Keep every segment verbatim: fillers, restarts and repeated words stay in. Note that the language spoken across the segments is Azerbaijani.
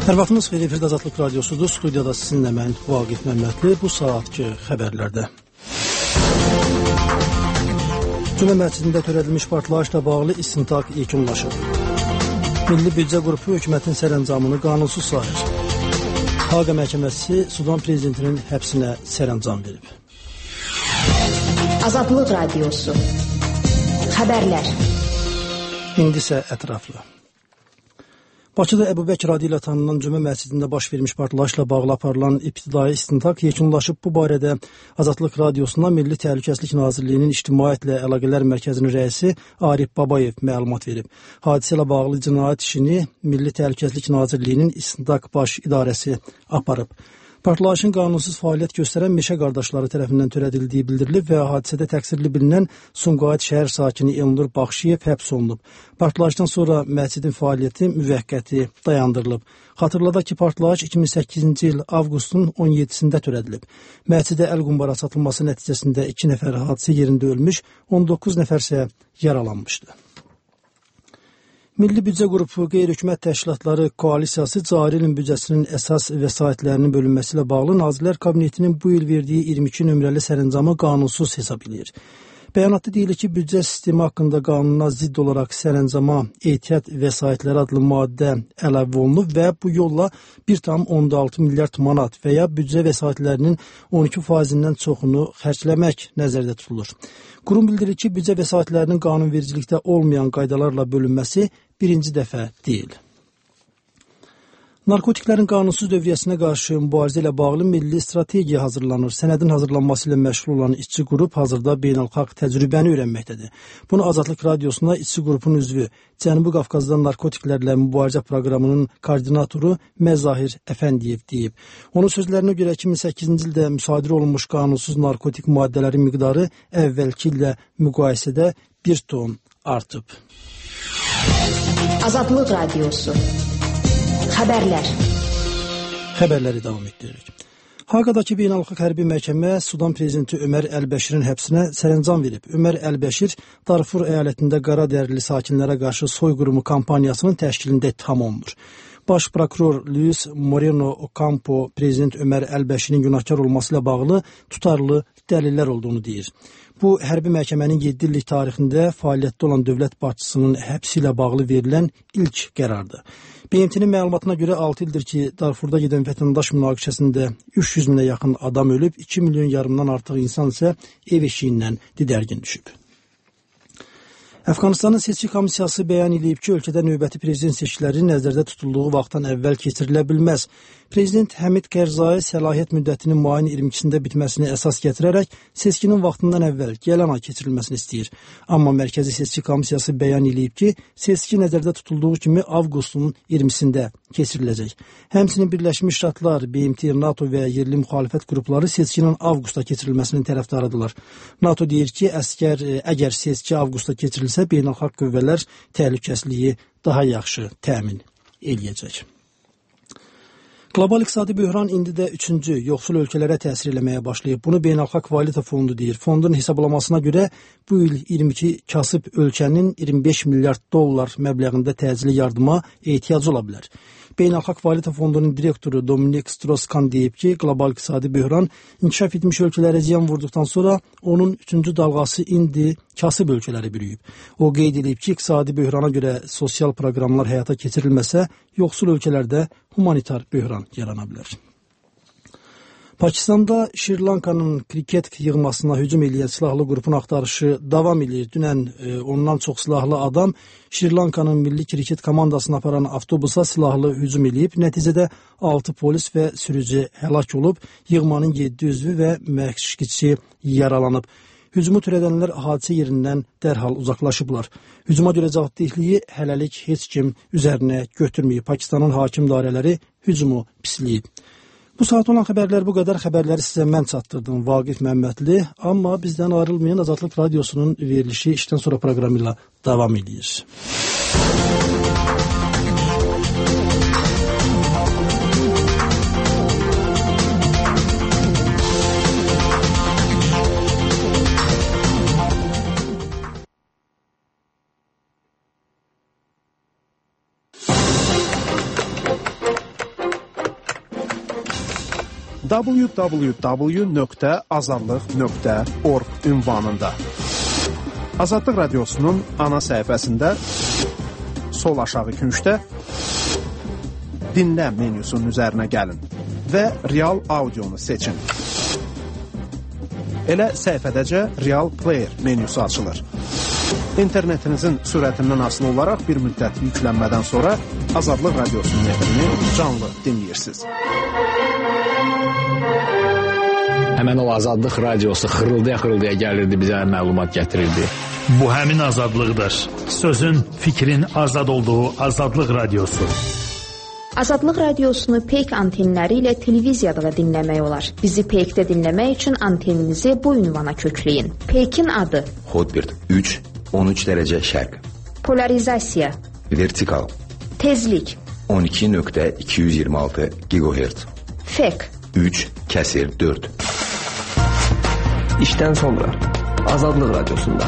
Hər vaxtınız xeyir, efirdə Azadlıq Radiosudur. Studiyada sizinlə mən Vaqif Məmmədli. Bu saatki xəbərlərdə. Cümə məscidində törədilmiş partlayışla bağlı istintaq yekunlaşıb. Milli Büdcə Qrupu hökumətin sərəncamını qanunsuz sayır. Haqa məhkəməsi Sudan prezidentinin həbsinə sərəncam verib. Azadlıq Radiosu. Xəbərlər. İndi isə ətraflı. Bakıda Əbu Bəkir adı ilə tanınan Cümə məscidində baş vermiş partlayışla bağlı aparılan ibtidai istintaq yekunlaşıb. Bu barədə Azadlıq Radiosuna Milli Təhlükəsizlik Nazirliyinin İctimaiyyətlə Əlaqələr Mərkəzinin rəisi Arif Babayev məlumat verib. Hadisə ilə bağlı cinayət işini Milli Təhlükəsizlik Nazirliyinin İstintaq Baş İdarəsi aparıb. Partlayışın qanunsuz fəaliyyət göstərən meşə qardaşları tərəfindən törədildiyi bildirilib və hadisədə təqsirli bilinən Sumqayıt şəhər sakini Elnur Baxşiyev həbs olunub. Partlayışdan sonra məscidin fəaliyyəti müvəqqəti dayandırılıb. Xatırladaq ki, partlayış iki min səkkizinci il avqustun on yeddisində törədilib. Məscidə əl qumbara satılması nəticəsində iki nəfər hadisə yerində ölmüş, on doqquz nəfər isə yaralanmışdı. Milli Büdcə Qrupu qeyri-hökumət təşkilatları koalisiyası cari ilin büdcəsinin əsas vəsaitlərinin bölünməsi ilə bağlı Nazirlər Kabinetinin bu il verdiyi iyirmi iki nömrəli sərəncamı qanunsuz hesab edir. Bəyanatda deyilir ki, büdcə sistemi haqqında qanuna zidd olaraq sərəncama ehtiyat vəsaitləri adlı maddə əlavə olunub və bu yolla bir tam on altı milyard manat və ya büdcə vəsaitlərinin on iki faizindən çoxunu xərcləmək nəzərdə tutulur. Qurum bildirir ki, büdcə vəsaitlərinin qanunvericilikdə olmayan qaydalarla bölünməsi birinci dəfə deyil. Narkotiklərin qanunsuz dövriyyəsinə qarşı mübarizə ilə bağlı milli strategiya hazırlanır. Sənədin hazırlanması ilə məşğul olan işçi qrup hazırda beynəlxalq təcrübəni öyrənməkdədir. Bunu Azadlıq Radiosuna işçi qrupun üzvü, Cənubi Qafqazdan narkotiklərlə mübarizə proqramının koordinatoru Məzahir Əfəndiyev deyib. Onun sözlərinə görə iki min səkkizinci ildə müsadirə olunmuş qanunsuz narkotik maddələrin miqdarı əvvəlki illə müqayisədə bir ton artıb. Azadlıq Radiosu. Xəbərlər. Xəbərləri davam etdiririk. Haqadakı beynəlxalq hərbi məhkəmə Sudan prezidenti Ömər Əl-Bəşirin həbsinə sərəncam verib. Ömər Əl-Bəşir Darfur əyalətində qara dərili sakinlərə qarşı soyqırımı kampaniyasının təşkilində ittiham olunur. Baş prokuror Luis Moreno Ocampo prezident Ömər Əl-Bəşirin günahkar olması ilə bağlı tutarlı dəlillər olduğunu deyir. Bu, hərbi məhkəmənin yeddi illik tarixində fəaliyyətdə olan dövlət başçısının həbsi ilə bağlı verilən ilk qərardır. B M T-nin məlumatına görə altı ildir ki, Darfurda gedən vətəndaş münaqişəsində üç yüz minə yaxın adam ölüb, iki milyon yarımdan artıq insan isə ev eşiyindən didərgin düşüb. Əfqanistanın seçki komissiyası bəyan edib ki, ölkədə növbəti prezident seçkiləri nəzərdə tutulduğu vaxtdan əvvəl keçirilə bilməz. Prezident Həmid Qərzai səlahiyyət müddətinin mayın iyirmi ikisində bitməsini əsas gətirərək seçkinin vaxtından əvvəl gələn ay keçirilməsini istəyir. Amma Mərkəzi Seçki Komissiyası bəyan edib ki, seçki nəzərdə tutulduğu kimi avqustun iyirmisində keçiriləcək. Həmçinin Birləşmiş Ştatlar, B M T, NATO və yerli müxalifət qrupları seçkinin avqustda keçirilməsinin tərəfdarıdırlar. NATO deyir ki, əskər, əgər seçki avqustda keçirilsə, beynəlxalq qüvvələr təhlükəsizliyi daha yaxşı təmin eləyəcək. Qlobal iqtisadi böhran indi də üçüncü yoxsul ölkələrə təsir eləməyə başlayıb. Bunu Beynəlxalq Valyuta Fondu deyir. Fondun hesablamasına görə bu il iyirmi iki kasıb ölkənin iyirmi beş milyard dollar məbləğində təcili yardıma ehtiyacı ola bilər. Beynəlxalq Valyuta Fondunun direktoru Dominik Strauss-Kahn deyib ki, qlobal iqtisadi böhran inkişaf etmiş ölkələrə ziyan vurduqdan sonra onun üçüncü dalğası indi kasıb ölkələri bürüyüb. O qeyd edib ki, iqtisadi böhrana görə sosial proqramlar həyata keçirilməsə, yoxsul ölkələrdə humanitar böhran yarana bilər. Pakistanda Şri-Lankanın kriket yığmasına hücum edən silahlı qrupun axtarışı davam edir. Dünən e, ondan çox silahlı adam Şri-Lankanın milli kriket komandasını aparan avtobusa silahlı hücum edib. Nəticədə altı polis və sürücü həlak olub, yığmanın yeddi üzvü və məşqçisi yaralanıb. Hücumu törədənlər hadisə yerindən dərhal uzaqlaşıblar. Hücuma görə cavabdehliyi hələlik heç kim üzərinə götürməyib. Pakistanın hakim dairələri hücumu pisləyib. Bu saat olan xəbərlər bu qədər. Xəbərləri sizə mən çatdırdım, Vaqif Məmmədli. Amma bizdən ayrılmayan Azadlıq Radiosunun verilişi işdən sonra proqramı ilə davam edir. w w w nöqtə azadlıq nöqtə org ünvanında. Azadlıq Radiosunun ana səhifəsində sol aşağı küncdə dinlə menyusunun üzərinə gəlin və real audionu seçin. Elə səhifədəcə Real Player menyusu açılır. İnternetinizin sürətindən asılı olaraq bir müddət yüklənmədən sonra Azadlıq Radiosunun efrini canlı dinləyirsiniz. Həmən o Azadlıq Radiosu xırıldaya-xırıldaya gəlirdi, bizə məlumat gətirirdi. Bu həmin azadlıqdır. Sözün, fikrin azad olduğu Azadlıq Radiosu. Azadlıq Radiosunu Peyk antenləri ilə televiziyada da dinləmək olar. Bizi Peykdə dinləmək üçün anteninizi bu ünvana kökləyin. Peykin adı: Hotbird üç on üç dərəcə şərq. Polarizasiya: Vertikal. Tezlik: on iki nöqtə iki yüz iyirmi altı gigahertz. Fek: üç kəsir dörd. İşdən sonra Azadlıq Radiosunda.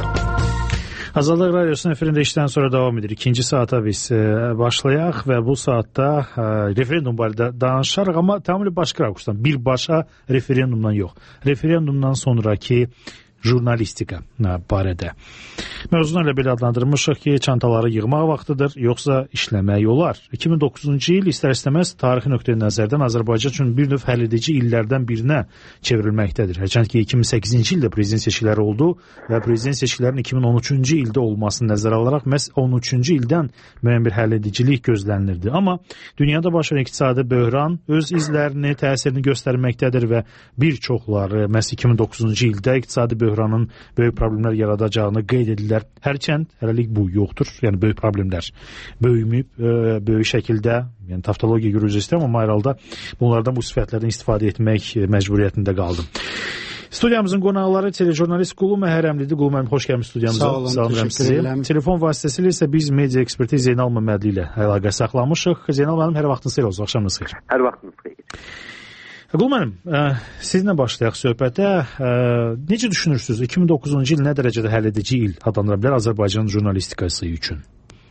Azadlıq Radiosunun efirində işdən sonra davam edir. İkinci saata biz e, başlayaq və bu saatda e, referendum barədə danışarıq, amma tamamilə başqa rakursdan, birbaşa referendumdan yox. Referendumdan sonraki jurnalistika barədə. Mövzunu ilə belə adlandırmışıq ki, çantaları yığmaq vaxtıdır, yoxsa işləmək olar. iki min doqquzuncu il istər-istəməz tarixi nöqteyi nəzərdən Azərbaycan üçün bir növ həlledici illərdən birinə çevrilməkdədir. Hərçənd ki, iki min səkkizinci ildə prezident seçkiləri oldu və prezident seçkilərinin iki min on üçüncü ildə olmasını nəzərə alaraq məhz on üçüncü ildən müəyyən bir həlledicilik gözlənilirdi. Amma dünyada baş verən iqtisadi böhran öz izlərini, təsirini göstərməkdədir və bir çoxları məhz iki min doqquzuncu ildə iqtisadi böhranın böyük problemlər yaradacağını qeyd edirlər. Hərçənd hələlik bu yoxdur. Yəni böyük problemlər böyüməyib, e, böyük şəkildə, yəni taftologiya görürüz istəyəm, amma ayrılda bunlardan, bu sifətlərdən istifadə etmək məcburiyyətində qaldım. Studiyamızın qonaqları telejurnalist Qulu Məhərrəmlidir. Qulu müəllim, xoş gəlmiş studiyamıza. Sağ olun, Salam təşəkkür edirəm. Telefon vasitəsilə isə biz media eksperti Zeynal Məmmədli ilə əlaqə saxlamışıq. Zeynal müəllim, hər vaxtınız xeyir olsun, axşamınız xeyir. Hər vaxtınız xeyir. Qulu müəllim, sizinlə başlayaq söhbətə. Necə düşünürsünüz? iki min doqquzuncu il nə dərəcədə həlledici il adlandıra bilər Azərbaycan jurnalistikası üçün?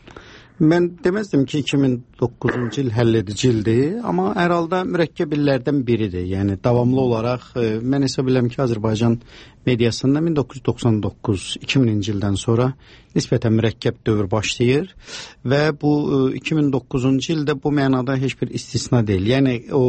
Mən deməzdim ki, iki min doqquzuncu il həlledici ildir, amma hər halda mürəkkəb illərdən biridir. Yəni davamlı olaraq mən hesab edirəm ki, Azərbaycan mediasında min doqquz yüz doxsan doqquz iki mininci ildən sonra nisbətən mürəkkəb dövr başlayır və bu iki min doqquzuncu ildə bu mənada heç bir istisna deyil. Yəni o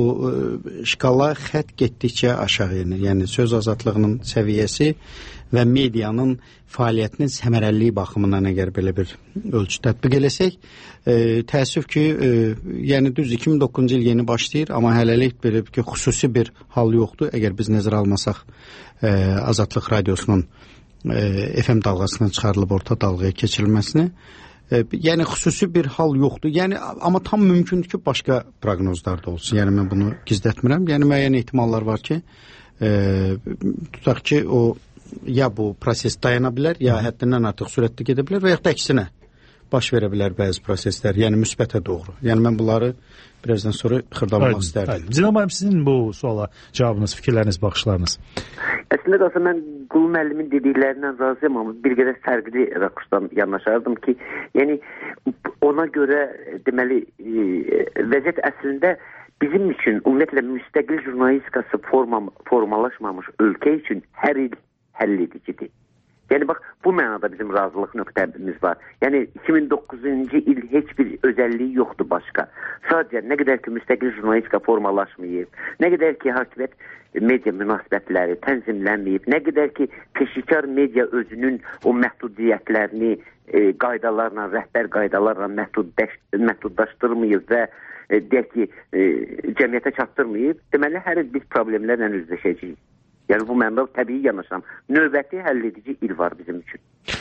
şkala xətt getdikcə aşağı enir. Yəni söz azadlığının səviyyəsi və medianın fəaliyyətinin səmərəliliyi baxımından əgər belə bir ölçü tətbiq eləsək, e, təəssüf ki, e, yəni düz iki min doqquzuncu il yeni başlayır, amma hələlik belə ki, xüsusi bir hal yoxdur. Əgər biz nəzərə almasaq e, Azadlıq Radiosunun e, F M dalğasından çıxarılıb orta dalğaya keçirilməsini, e, yəni xüsusi bir hal yoxdur. Yəni amma tam mümkündür ki, başqa proqnozlar da olsun. Yəni mən bunu gizlətmirəm. Yəni müəyyən ehtimallar var ki, e, tutaq ki, o ya bu proses dayana bilər, ya həddindən artıq sürətli gedə bilər və ya da əksinə baş verə bilər bəzi proseslər, yəni müsbətə doğru. Yəni mən bunları birazdan sonra xırdalamaq istərdim. Zeynal müəllim, sizin bu suala cavabınız, fikirləriniz, baxışlarınız? Əslində qalsa mən Qulu müəllimin dediklərindən razıyam, amma bir qədər fərqli rakursdan yanaşardım ki, yəni ona görə deməli vəziyyət əslində bizim üçün ümumiyyətlə müstəqil jurnalistikası forma, formalaşmamış ölkə üçün hər il həll edicidir. Yəni bax, bu mənada bizim razılıq nöqtəmiz var. Yəni iki min doqquzuncu il heç bir özəlliyi yoxdur başqa. Sadəcə nə qədər ki müstəqil jurnalistika formalaşmayıb, nə qədər ki hakimiyyət media münasibətləri tənzimlənməyib, nə qədər ki peşikar media özünün o məhdudiyyətlərini e, qaydalarla, rəhbər qaydalarla məhduddaş, məhduddaşdırmayıb və e, deyək ki e, cəmiyyətə çatdırmayıb, deməli hər il biz problemlərlə üzləşəcəyik. Yəni bu mənada təbii yanaşam. Növbəti həlledici il var bizim üçün.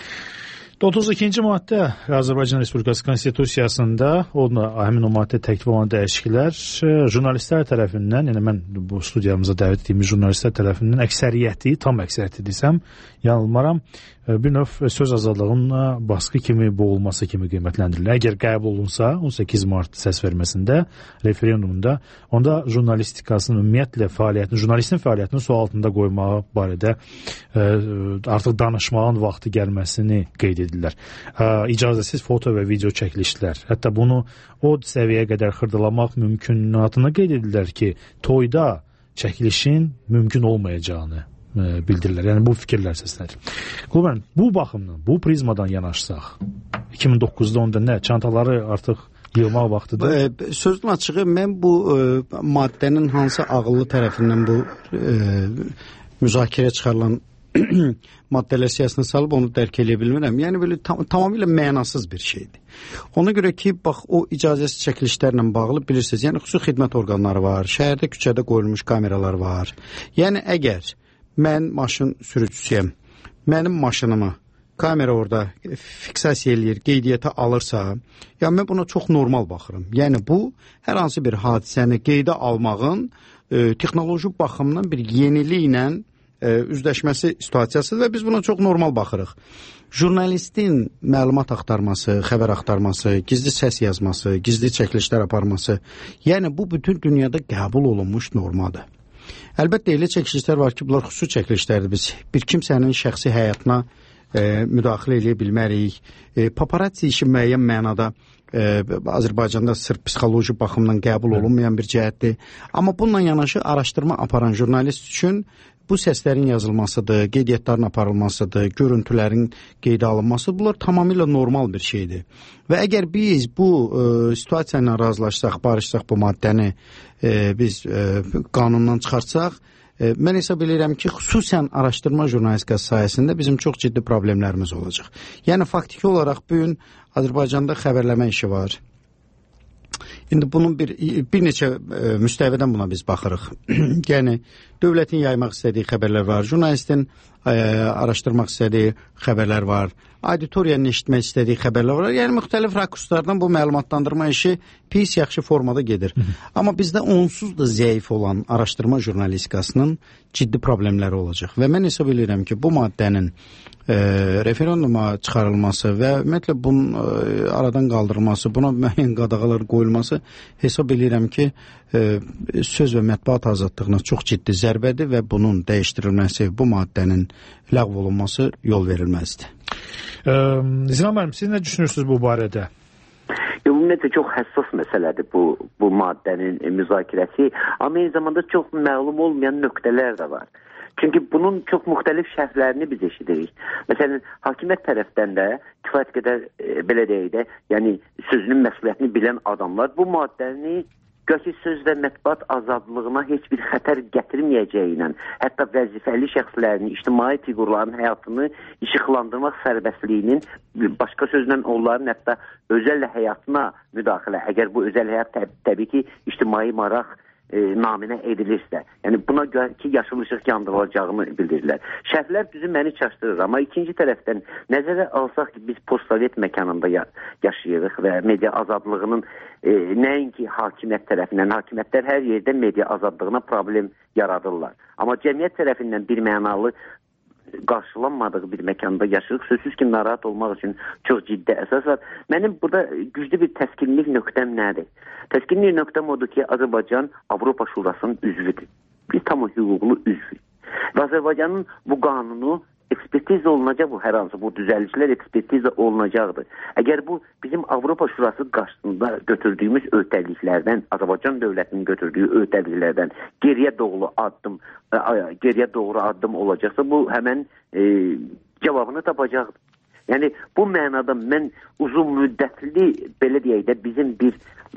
otuz ikinci maddə Azərbaycan Respublikası Konstitusiyasında onun həmin o maddə təklif olan dəyişikliklər jurnalistlər tərəfindən, yəni mən bu studiyamıza dəvət etdiyimiz jurnalistlər tərəfindən əksəriyyəti, tam əksəriyyəti desəm, yanılmaram, bir növ söz azadlığının baskı kimi boğulması kimi qiymətləndirilir. Əgər qəbul olunsa on səkkiz mart səs verməsində, referendumunda, onda jurnalistikasının ümumiyyətlə fəaliyyətini, jurnalistin fəaliyyətini sual altında qoymağı barədə ə, artıq danışmağın vaxtı gəlməsini qeyd edirlər. Ə, icazəsiz foto və video çəkilişlər, hətta bunu o səviyyəyə qədər xırdalamaq mümkünatını qeyd edirlər ki, toyda çəkilişin mümkün olmayacağını e, bildirirlər. Yəni bu fikirlər səslənir. Qulban, bu baxımdan, bu prizmadan yanaşsaq, iki min doqquzda onda nə, çantaları artıq yığmaq vaxtıdır? E, sözün açığı, mən bu e, maddənin hansı ağıllı tərəfindən bu e, müzakirə çıxarılan maddələr siyasətini salıb onu dərk edə bilmirəm. Yəni belə tam, tamamilə mənasız bir şeydir. Ona görə ki, bax o icazəsiz çəkilişlərlə bağlı bilirsiniz, yəni xüsusi xidmət orqanları var, şəhərdə küçədə qoyulmuş kameralar var. Yəni əgər mən maşın sürücüsüyəm, mənim maşınımı kamera orada fiksasiya eləyir, qeydiyyata alırsa, yəni mən buna çox normal baxıram. Yəni bu hər hansı bir hadisəni qeydə almağın e, texnoloji baxımdan bir yeniliklə üzləşməsi situasiyasıdır və biz buna çox normal baxırıq. Jurnalistin məlumat axtarması, xəbər axtarması, gizli səs yazması, gizli çəkilişlər aparması, yəni bu bütün dünyada qəbul olunmuş normadır. Əlbəttə elə çəkilişlər var ki, bunlar xüsusi çəkilişlərdir. Biz bir kimsənin şəxsi həyatına e, müdaxilə edə bilmərik. E, paparazzi işi müəyyən mənada e, Azərbaycanda sırf psixoloji baxımdan qəbul olunmayan bir cəhətdir. Amma bununla yanaşı araşdırma aparan jurnalist üçün bu səslərin yazılmasıdır, qeydiyyatların aparılmasıdır, görüntülərin qeydə alınması, bunlar tamamilə normal bir şeydir. Və əgər biz bu e, situasiya ilə razılaşsaq, barışsaq bu maddəni e, biz e, qanundan çıxartsaq, e, mən hesab edirəm ki, xüsusən araşdırma jurnalistikası sayəsində bizim çox ciddi problemlərimiz olacaq. Yəni faktiki olaraq bu gün Azərbaycanda xəbərləmə işi var. İndi bunun bir, bir neçə e, müstəvidən buna biz baxırıq. Yəni, dövlətin yaymaq istədiyi xəbərlər var, jurnalistin e, araşdırmaq istədiyi xəbərlər var, auditoriyanın eşitmək istədiyi xəbərlər var. Yəni, müxtəlif rakurslardan bu məlumatlandırma işi pis yaxşı formada gedir. Amma bizdə onsuz da zəif olan araşdırma jurnalistikasının ciddi problemləri olacaq. Və mən hesab edirəm ki, bu maddənin e, referenduma çıxarılması və ümumiyyətlə bunun e, aradan qaldırılması, buna müəyyən qadağalar qoyulması hesab edirəm ki, e, söz və mətbuat azadlığına çox ciddi zərbədir və bunun dəyişdirilməsi, bu maddənin ləğv olunması yol verilməzdir. Zinan müəllim, siz nə düşünürsünüz bu barədə? Ümumiyyətlə çox həssas məsələdir bu, bu maddənin müzakirəsi, amma eyni zamanda çox məlum olmayan nöqtələr də var. Çünki bunun çox müxtəlif şərhlərini biz eşidirik. Məsələn, hakimiyyət tərəfdən də kifayət qədər, e, belə deyək də, yəni sözünün məsuliyyətini bilən adamlar bu maddəni Göki söz və mətbuat azadlığına heç bir xətər gətirməyəcəyindən, hətta vəzifəli şəxslərin, ictimai fiqurların həyatını işıqlandırmaq sərbəstliyinin, başqa sözlə onların hətta özəl həyatına müdaxilə, əgər bu özəl həyat təb təbii ki, ictimai maraq e, naminə edilirsə, yəni buna görə ki, yaşıl işıq yandırılacağını bildirirlər. Şərhlər düzü məni çaşdırır, amma ikinci tərəfdən nəzərə alsaq ki, biz postsovet məkanında ya yaşayırıq və media azadlığının E, nəinki hakimiyyət tərəfindən, hakimiyyətlər hər yerdə media azadlığına problem yaradırlar. Amma cəmiyyət tərəfindən bir mənalı qarşılanmadığı bir məkanda yaşayırıq. Sözsüz ki, narahat olmaq üçün çox ciddi əsas var. Mənim burada güclü bir təskinlik nöqtəm nədir? Təskinlik nöqtəm odur ki, Azərbaycan Avropa Şurasının üzvüdür. Biz tam hüquqlu üzvük. Və Azərbaycanın bu qanunu ekspertiz olunacaq, bu hər hansı bu düzəlişlər ekspertiz olunacaqdır. Əgər bu bizim Avropa Şurası qarşısında götürdüyümüz öhdəliklərdən, Azərbaycan dövlətinin götürdüyü öhdəliklərdən geriyə doğru addım, geriyə doğru addım olacaqsa, bu həmən e, cavabını tapacaqdır. Yəni bu mənada mən uzun müddətli, belə deyək də, bizim bir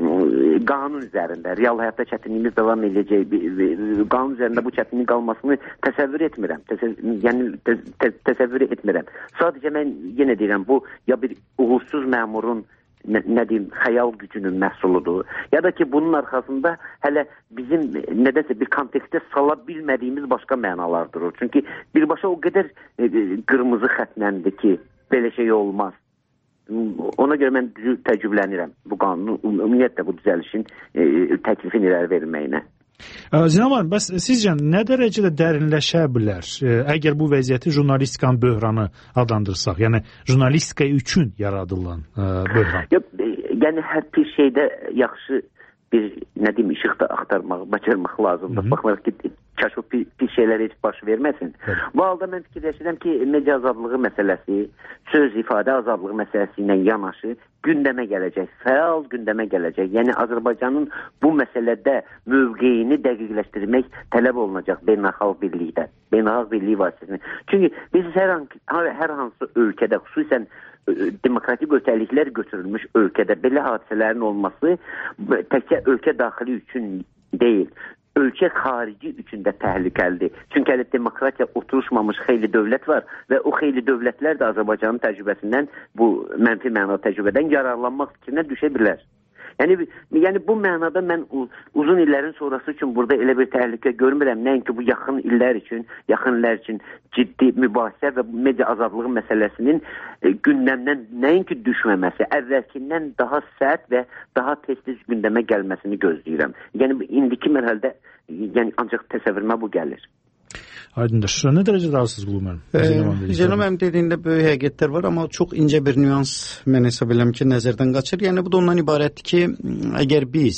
e, qanun üzərində, real həyatda çətinliyimiz davam edəcək, qanun üzərində bu çətinlik qalmasını təsəvvür etmirəm. Təsəvvür, yəni tə, tə, təsəvvür etmirəm. Sadəcə mən yenə deyirəm, bu ya bir uğursuz məmurun nə, nə deyim, xəyal gücünün məhsuludur, ya da ki, bunun arxasında hələ bizim nədəsə bir kontekstə sala bilmədiyimiz başqa mənalar durur. Çünki birbaşa o qədər e, qırmızı xətnəndir ki, belə şey olmaz. Ona görə mən təəccüblənirəm bu qanunu, ümumiyyətlə bu düzəlişin e, təklifin irəli verilməyinə. Zinan müəllim, bəs sizcə nə dərəcədə dərinləşə bilər, əgər bu vəziyyəti jurnalistikanın böhranı adlandırsaq, yəni jurnalistika üçün yaradılan ə, böhran? Yox, yəni hər bir şeydə yaxşı bir, nə deyim, işıq da axtarmaq, bacarmaq lazımdır. Baxmayaraq ki, kaş o pis şeylər heç baş verməsin. Bu halda mən fikirləşirəm ki, media azadlığı məsələsi, söz ifadə azadlığı məsələsi ilə yanaşı gündəmə gələcək, fəal gündəmə gələcək. Yəni Azərbaycanın bu məsələdə mövqeyini dəqiqləşdirmək tələb olunacaq beynəlxalq birlikdən, beynəlxalq birlik vasitəsilə. Çünki biz hər, an, hər hansı ölkədə, xüsusən demokratik ötəliklər götürülmüş ölkədə belə hadisələrin olması təkcə ölkə daxili üçün deyil, ölkə xarici üçün də təhlükəlidir. Çünki hələ demokratiya oturuşmamış xeyli dövlət var və o xeyli dövlətlər də Azərbaycanın təcrübəsindən, bu mənfi mənada təcrübədən yararlanmaq fikrinə düşə bilər. Yəni, yəni bu mənada mən uzun illərin sonrası üçün burada elə bir təhlükə görmürəm. Nəinki bu yaxın illər üçün, yaxın illər üçün ciddi mübahisə və media azadlığı məsələsinin gündəmdən nəinki düşməməsi, əvvəlkindən daha sərt və daha tez-tez gündəmə gəlməsini gözləyirəm. Yəni, indiki mərhələdə yəni, ancaq təsəvvürmə bu gəlir. Aydındır. Nə dərəcədə arsız Qulum? Cənab mənim dediyində böyük həqiqətlər var, amma çox incə bir nüans mən hesab edirəm ki, nəzərdən qaçır. Yəni bu da ondan ibarətdir ki, əgər biz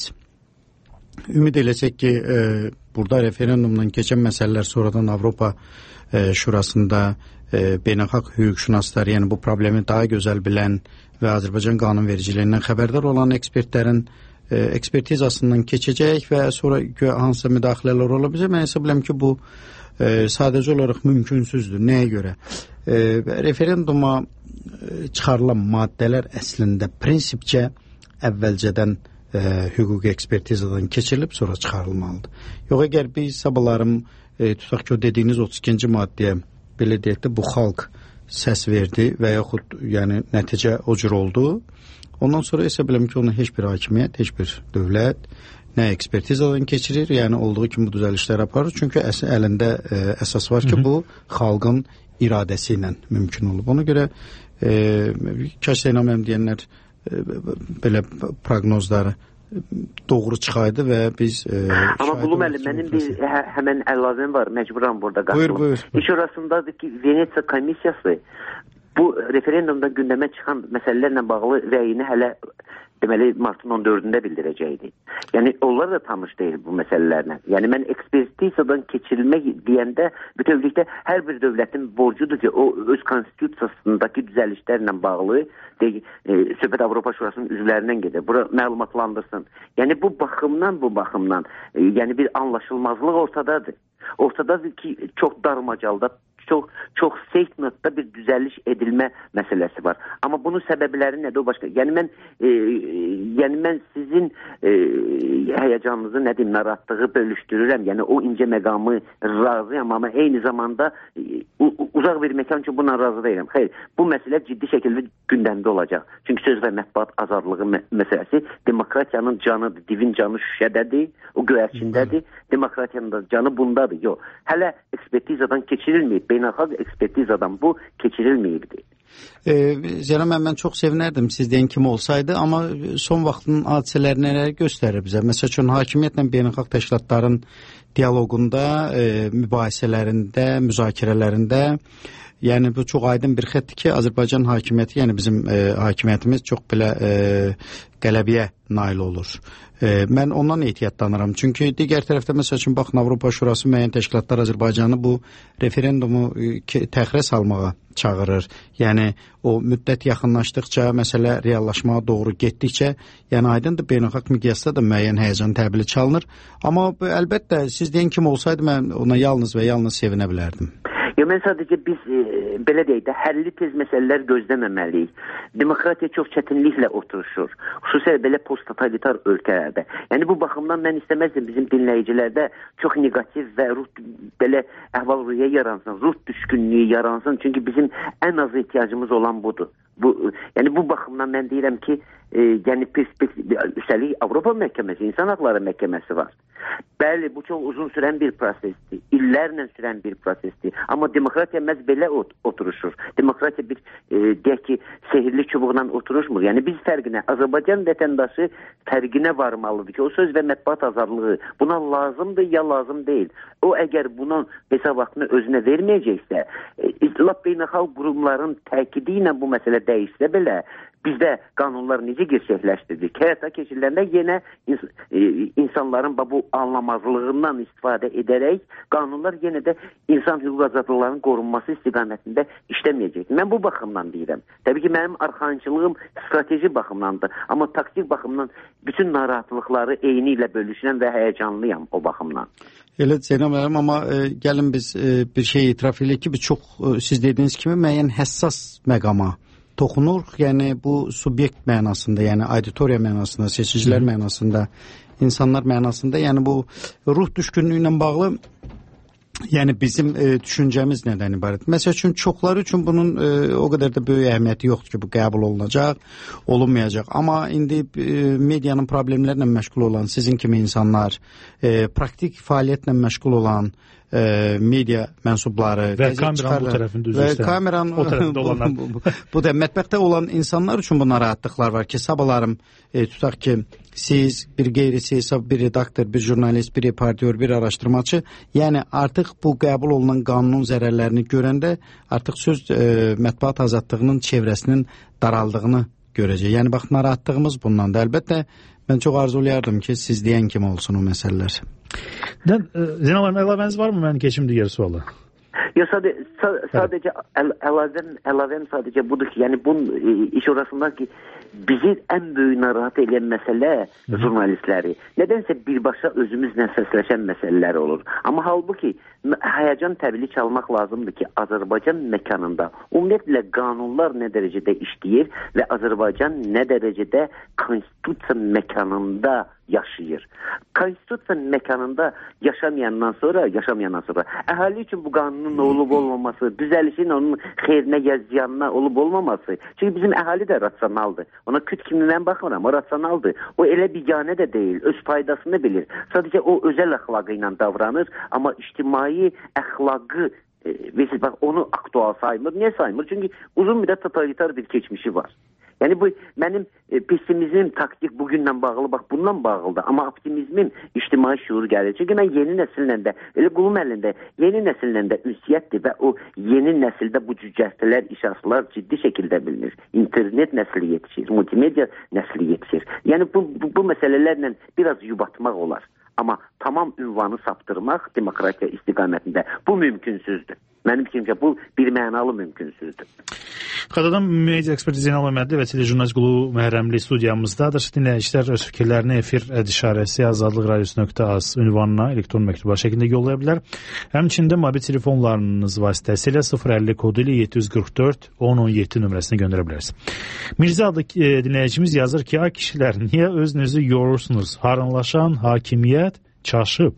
ümid eləsək ki, e, burada referendumdan keçən məsələlər sonradan Avropa e, Şurasında e, beynəlxalq hüquqşünaslar, yəni bu problemi daha gözəl bilən və Azərbaycan qanunvericiliyindən xəbərdar olan ekspertlərin e, ekspertizasından keçəcək və sonra hansısa müdaxilələr ola biləcək. Mən hesab edirəm ki, bu E, sadəcə olaraq mümkünsüzdür. Nəyə görə? E, referenduma e, çıxarılan maddələr əslində prinsipcə əvvəlcədən e, hüquqi ekspertizadan keçirilib sonra çıxarılmalıdır. Yox, əgər biz sabahlarım e, tutaq ki, o dediyiniz otuz ikinci maddəyə belə deyək də bu xalq səs verdi və yaxud yəni nəticə o cür oldu. Ondan sonra hesab edirəm ki, onun heç bir hakimiyyət, heç bir dövlət nə ekspertizadan keçirir, yəni olduğu kimi bu düzəlişlər aparır. Çünki əs əlində e, əsas var ki, bu xalqın iradəsi ilə mümkün olub. Ona görə e, kaş Zeynəm deyənlər e, belə proqnozları doğru çıxaydı və biz e, amma Qulum müəllim, mənim bir hə, həmən əlavəm var, məcburam burada qatılım. Buyur, buyur. İş orasındadır ki, Venesiya komissiyası bu referendumda gündəmə çıxan məsələlərlə bağlı rəyini hələ deməli martın on dördündə bildirəcəkdi. Yəni onlar da tanış deyil bu məsələlərlə. Yəni mən ekspertizadan keçirilmək deyəndə bütövlükdə hər bir dövlətin borcudur ki, o öz konstitusiyasındakı düzəlişlərlə bağlı deyək, e, söhbət Avropa Şurasının üzvlərindən gedir. Bura məlumatlandırsın. Yəni bu baxımdan, bu baxımdan e, yəni bir anlaşılmazlıq ortadadır. Ortadadır ki, çox darmacalda, çox çox seyt notda bir düzəliş edilmə məsələsi var. Amma bunun səbəbləri nədir o başqa? Yəni mən e, yəni mən sizin e, həyəcanınızı, nə deyim, narahatlığı bölüşdürürəm. Yəni o incə məqamı razıyam, amma eyni zamanda e, uzaq bir məkan üçün buna razı deyirəm. Xeyr, bu məsələ ciddi şəkildə gündəmdə olacaq. Çünki söz və mətbuat azadlığı mə məsələsi demokratiyanın canıdır, divin canı şüşədədir, o göyərçindədir. Demokratiyanın da canı bundadır. Yox, hələ ekspertizadan keçirilməyib. Beynəlxalq ekspertizadan bu keçirilməyibdir. E, Zərəm, mən çox sevinərdim siz deyən kimi olsaydı, amma son vaxtın hadisələri nələr göstərir bizə? Məsəl üçün, hakimiyyətlə beynəlxalq təşkilatların dialoqunda, e, mübahisələrində, müzakirələrində, yəni bu çox aydın bir xətdir ki, Azərbaycan hakimiyyəti, yəni bizim e, hakimiyyətimiz çox belə e, qələbiyə nail olur. E, mən ondan ehtiyatlanıram. Çünki digər tərəfdə məsəl üçün baxın, Avropa Şurası müəyyən təşkilatlar Azərbaycanı bu referendumu e, təxirə salmağa çağırır. Yəni o müddət yaxınlaşdıqca, məsələ reallaşmağa doğru getdikcə, yəni aydındır beynəlxalq miqyasda da müəyyən həyəcan təbili çalınır. Amma əlbəttə siz deyən kimi olsaydı mən ona yalnız və yalnız sevinə bilərdim. Ya mən sadəcə biz e, belə deyək də həlli tez məsələlər gözləməməliyik. Demokratiya çox çətinliklə oturuşur. Xüsusilə belə post-totalitar ölkələrdə. Yəni bu baxımdan mən istəməzdim bizim dinləyicilərdə çox negativ və ruh belə əhval-ruhiyyə yaransın, ruh düşkünlüyü yaransın. Çünki bizim ən az ehtiyacımız olan budur. Bu, yəni bu baxımdan mən deyirəm ki, e, yəni perspektiv, üstəlik Avropa məhkəməsi, insan haqları məhkəməsi var. Bəli, bu çox uzun sürən bir prosesdir, illərlə sürən bir prosesdir. Amma demokratiya məhz belə ot oturuşur. Demokratiya bir, e, deyək ki, sehirli çubuqla oturuşmur. Yəni biz fərqinə, Azərbaycan vətəndaşı fərqinə varmalıdır ki, o söz və mətbuat azadlığı buna lazımdır ya lazım deyil. O əgər bunun hesabatını özünə verməyəcəksə, e, lap beynəlxalq qurumların təkidi ilə bu məsələ dəyişsə belə, bizdə qanunlar necə gerçəkləşdirdik? Həyata keçiriləndə yenə ins e, insanların bu anlamazlığından istifadə edərək qanunlar yenə də insan hüquq azadlıqlarının qorunması istiqamətində işləməyəcək. Mən bu baxımdan deyirəm. Təbii ki, mənim arxancılığım strateji baxımdandır, amma taktik baxımdan bütün narahatlıqları eyni ilə bölüşən və həyəcanlıyam o baxımdan. Elə Zeynəb müəllim, amma e, gəlin biz e, bir şey etiraf edək ki, biz çox e, siz dediyiniz kimi müəyyən həssas məqama toxunuruq. Yəni bu subyekt mənasında, yəni auditoriya mənasında, seçicilər Hı. mənasında, insanlar mənasında, yəni bu ruh düşkünlüyü ilə bağlı yəni bizim e, düşüncəmiz nədən ibarət? Məsəl üçün çoxları üçün bunun e, o qədər də böyük əhəmiyyəti yoxdur ki, bu qəbul olunacaq, olunmayacaq. Amma indi e, medianın problemlərlə məşğul olan sizin kimi insanlar, e, praktik fəaliyyətlə məşğul olan e, media mənsubları və kameranın bu tərəfində üzr istəyirəm. Kameranın o tərəfində olanlar. bu, bu, bu da mətbəxdə olan insanlar üçün bu narahatlıqlar var ki, sabahlarım e, tutaq ki, siz bir qeyri hesab, bir redaktor, bir jurnalist, bir reportyor, bir araşdırmaçı, yəni artıq bu qəbul olunan qanunun zərərlərini görəndə artıq söz e, mətbuat azadlığının çevrəsinin daraldığını görəcək. Yəni bax, narahatlığımız bundan da. Əlbəttə mən çox arzulayardım ki, siz deyən kimi olsun o məsələlər. Zeynəb Hanım, əlavəniz var mı? Mən keçim digər suala. Ya sadece, sadece əl, əlavəm, əlavəm sadece budur ki, yəni bunun e, iş orasından ki, bizi ən böyük narahat edən məsələ jurnalistləri. Nədənsə birbaşa özümüzlə səsləşən məsələlər olur. Amma halbuki həyəcan təbili çalmaq lazımdır ki, Azərbaycan məkanında ümumiyyətlə qanunlar nə dərəcədə işləyir və Azərbaycan nə dərəcədə konstitusiya məkanında yaşayır. Konstitusiya məkanında yaşamayandan sonra, yaşamayandan sonra əhali üçün bu qanunun olub olmaması, düzəlişin onun xeyrinə ya ziyanına olub olmaması. Çünki bizim əhali də rasionaldır. Ona küt kimi mən baxmıram, o rasionaldır. O elə biganə də deyil, öz faydasını bilir. Sadəcə o özəl əxlaqı ilə davranır, amma ictimai əxlaqı e, bax, onu aktual saymır. Niyə saymır? Çünki uzun müddət totalitar bir keçmişi var. Yəni bu mənim e, pessimizmim taktik bugünlə bağlı, bax bundan bağlıdır. Amma optimizmim ictimai şuur gəlir. Çünki mən yeni nəsillə də, elə Qulum əlində yeni nəsillə də ünsiyyətdir və o yeni nəsildə bu cücərtilər, işaslar ciddi şəkildə bilinir. İnternet nəsli yetişir, multimedia nəsli yetişir. Yəni bu, bu, bu məsələlərlə biraz yubatmaq olar. Amma tamam ünvanı saptırmaq demokratiya istiqamətində bu mümkünsüzdür. Mənim fikrimcə bu bir mənalı mümkünsüzdür. Xadadan media eksperti Zeynal Məmmədli və telejurnalist Qulu Məhrəmli studiyamızdadır. Dinləyicilər öz fikirlərini efir ədişarəsi azadlıq radiosu nöqtə az ünvanına elektron məktublar şəklində yollaya bilər. Həmçində mobil telefonlarınız vasitəsilə sıfır əlli kodu ilə yeddi yüz qırx dörd on on yeddi nömrəsinə göndərə bilərsiniz. Mirzə adlı e, dinləyicimiz yazır ki, ay kişilər, niyə özünüzü yorursunuz? Harınlaşan hakimiyyət çaşıb.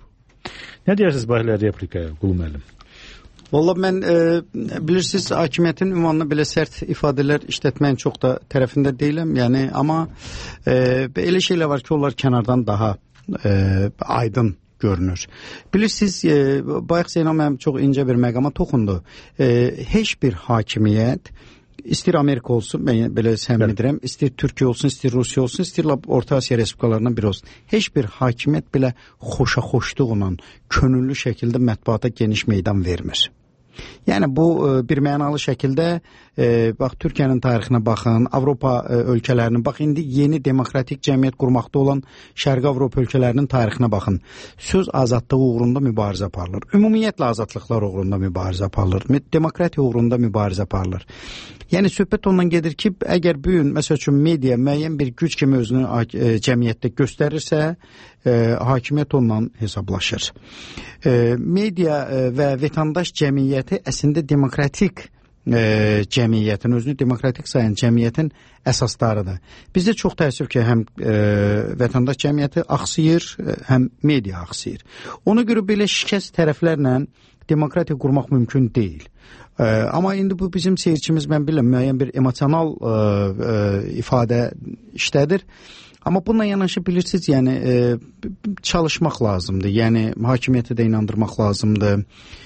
Nə deyirsiniz bu replikaya, Qulu müəllim? Valla mən e, bilirsiniz, hakimiyyətin ünvanına belə sərt ifadələr işlətməyin çox da tərəfində deyiləm. Yəni, amma e, elə şeylər var ki, onlar kənardan daha e, aydın görünür. Bilirsiniz, e, bayaq Zeynal mənim çox incə bir məqama toxundu. E, heç bir hakimiyyət, istir Amerika olsun, mən belə səmin edirəm, istir Türkiyə olsun, istir Rusiya olsun, istir Orta Asiya respublikalarından biri olsun. Heç bir hakimiyyət belə xoşa xoşluğunla, könüllü şəkildə mətbuata geniş meydan vermir. Yəni bu bir mənalı şəkildə e, bax Türkiyənin tarixinə baxın, Avropa e, ölkələrinin, bax indi yeni demokratik cəmiyyət qurmaqda olan Şərqi Avropa ölkələrinin tarixinə baxın. Söz azadlığı uğrunda mübarizə aparılır. Ümumiyyətlə azadlıqlar uğrunda mübarizə aparılır. Demokratiya uğrunda mübarizə aparılır. Yəni söhbət ondan gedir ki, əgər bu gün məsəl üçün media müəyyən bir güc kimi özünü e, cəmiyyətdə göstərirsə, e, hakimiyyət ondan hesablaşır. E, media e, və vətəndaş cəmiyyəti əslində demokratik e, cəmiyyətin, özünü demokratik sayan cəmiyyətin əsaslarıdır. Bizdə çox təəssüf ki, həm e, vətəndaş cəmiyyəti axsayır, həm media axsayır. Ona görə belə şikəst tərəflərlə demokratiya qurmaq mümkün deyil. Ee, amma indi bu bizim seyircimiz, mən bilirəm, müəyyən bir emosional e, e, ifadə işlədir. Amma bununla yanaşı bilirsiniz, yəni e, çalışmaq lazımdır. Yəni hakimiyyətə də inandırmaq lazımdır.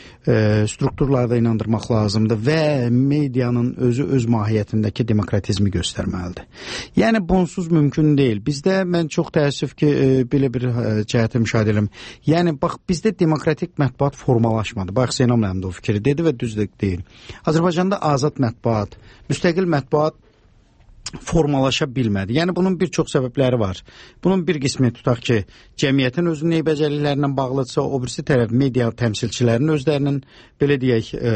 E, strukturlara da inandırmaq lazımdır və medianın özü öz mahiyyətindəki demokratizmi göstərməlidir. Yəni bunsuz mümkün deyil. Bizdə mən çox təəssüf ki, e, belə bir e, cəhəti müşahidə edirəm. Yəni bax, bizdə demokratik mətbuat formalaşmadı. Bax, Zeynal müəllim də o fikri dedi və düzdür deyil. Azərbaycanda azad mətbuat, müstəqil mətbuat formalaşa bilmədi. Yəni bunun bir çox səbəbləri var. Bunun bir qismi tutaq ki, cəmiyyətin özünün eybəcərliklərindən bağlıdırsa, o birisi tərəf media təmsilçilərinin özlərinin belə deyək, e,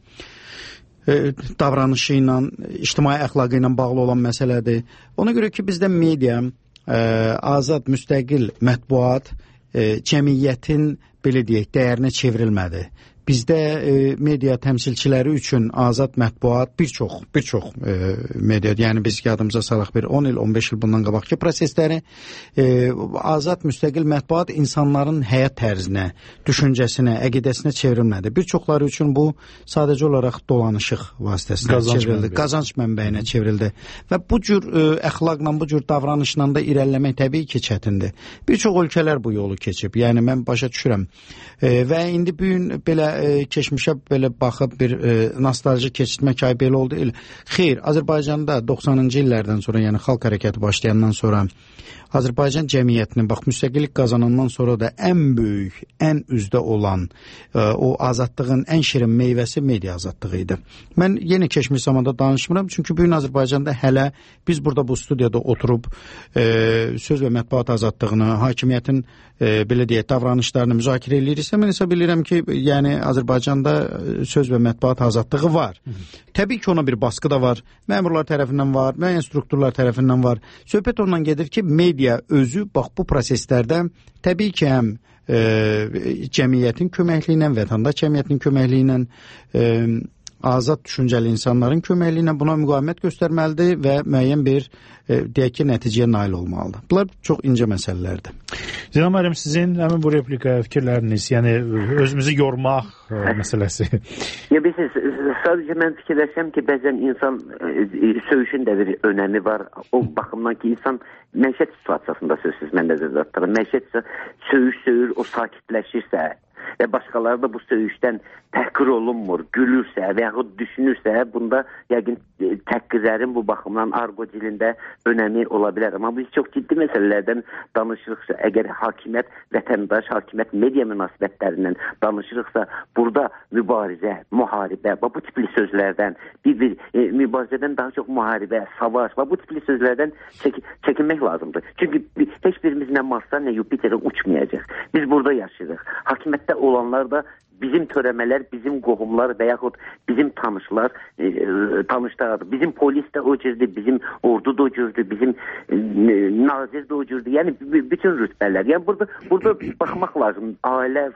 e, davranışı ilə, ictimai əxlaqı ilə bağlı olan məsələdir. Ona görə ki, bizdə media, e, azad, müstəqil mətbuat e, cəmiyyətin belə deyək, dəyərinə çevrilmədi. Bizdə e, media təmsilçiləri üçün azad mətbuat bir çox, bir çox e, media, yəni biz yadımıza salaq bir on il, on beş il bundan qabaqki prosesləri e, azad müstəqil mətbuat insanların həyat tərzinə, düşüncəsinə, əqidəsinə çevrilmədi. Bir çoxları üçün bu sadəcə olaraq dolanışıq vasitəsinə qazanc çevrildi, mənbəyi. qazanc mənbəyinə çevrildi və bu cür e, əxlaqla, bu cür davranışla da irəliləmək təbii ki, çətindir. Bir çox ölkələr bu yolu keçib, yəni mən başa düşürəm e, və indi bu gün belə e, keçmişə belə baxıb bir e, nostalji keçirtmək ay belə oldu. Xeyr, Azərbaycanda doxsanıncı illərdən sonra, yəni xalq hərəkəti başlayandan sonra Azərbaycan cəmiyyətinin bax müstəqillik qazanandan sonra da ən böyük, ən üzdə olan e, o azadlığın ən şirin meyvəsi media azadlığı idi. Mən yenə keçmiş zamanda danışmıram, çünki bu gün Azərbaycanda hələ biz burada bu studiyada oturub e, söz və mətbuat azadlığını, hakimiyyətin e, belə deyək, davranışlarını müzakirə ediriksə, mən hesab edirəm ki, yəni Azərbaycanda söz və mətbuat azadlığı var. Hı -hı. Təbii ki, ona bir baskı da var, məmurlar tərəfindən var, müəyyən strukturlar tərəfindən var. Söhbət ondan gedir ki, media özü bax bu proseslərdə təbii ki, həm e, cəmiyyətin köməkliyi ilə, vətəndaş cəmiyyətinin köməkliyi ilə, e, azad düşüncəli insanların köməkliyi ilə buna müqavimət göstərməlidir və müəyyən bir e, deyək ki, nəticəyə nail olmalıdır. Bunlar çox incə məsələlərdir. Zeynal müəllim, sizin həmin bu replikaya fikirləriniz, yəni özümüzü yormaq e, məsələsi. Ya bilirsiniz, sadəcə mən fikirləşəm ki, bəzən insan e, söyüşün də bir önəmi var. O baxımdan ki, insan məişət situasiyasında sözsüz mən nəzərdə tuturam. Məişət söyüş söyür, o sakitləşirsə və başqaları da bu söyüşdən təhqir olunmur, gülürsə və yaxud düşünürsə, bunda yəqin təhqirlərin bu baxımdan argo dilində önəmi ola bilər. Amma biz çox ciddi məsələlərdən danışırıqsa, əgər hakimiyyət, vətəndaş, hakimiyyət, media münasibətlərindən danışırıqsa, burada mübarizə, müharibə və bu tipli sözlərdən, bir-bir e, mübarizədən daha çox müharibə, savaş və bu tipli sözlərdən çək çəkinmək lazımdır. Çünki heç birimiz nə Marsda, nə Yupiterə uçmayacaq. Biz burada yaşayırıq. Hakimiyyətdə olanlar da bizim törəmələr, bizim qohumlar və yaxud bizim tanışlar, e, tanışlardır. Bizim polis də o cürdür, bizim ordu da o cürdür, bizim e, nazir də o cürdür. Yəni bütün rütbələr. Yəni burada burada baxmaq lazım. Ailə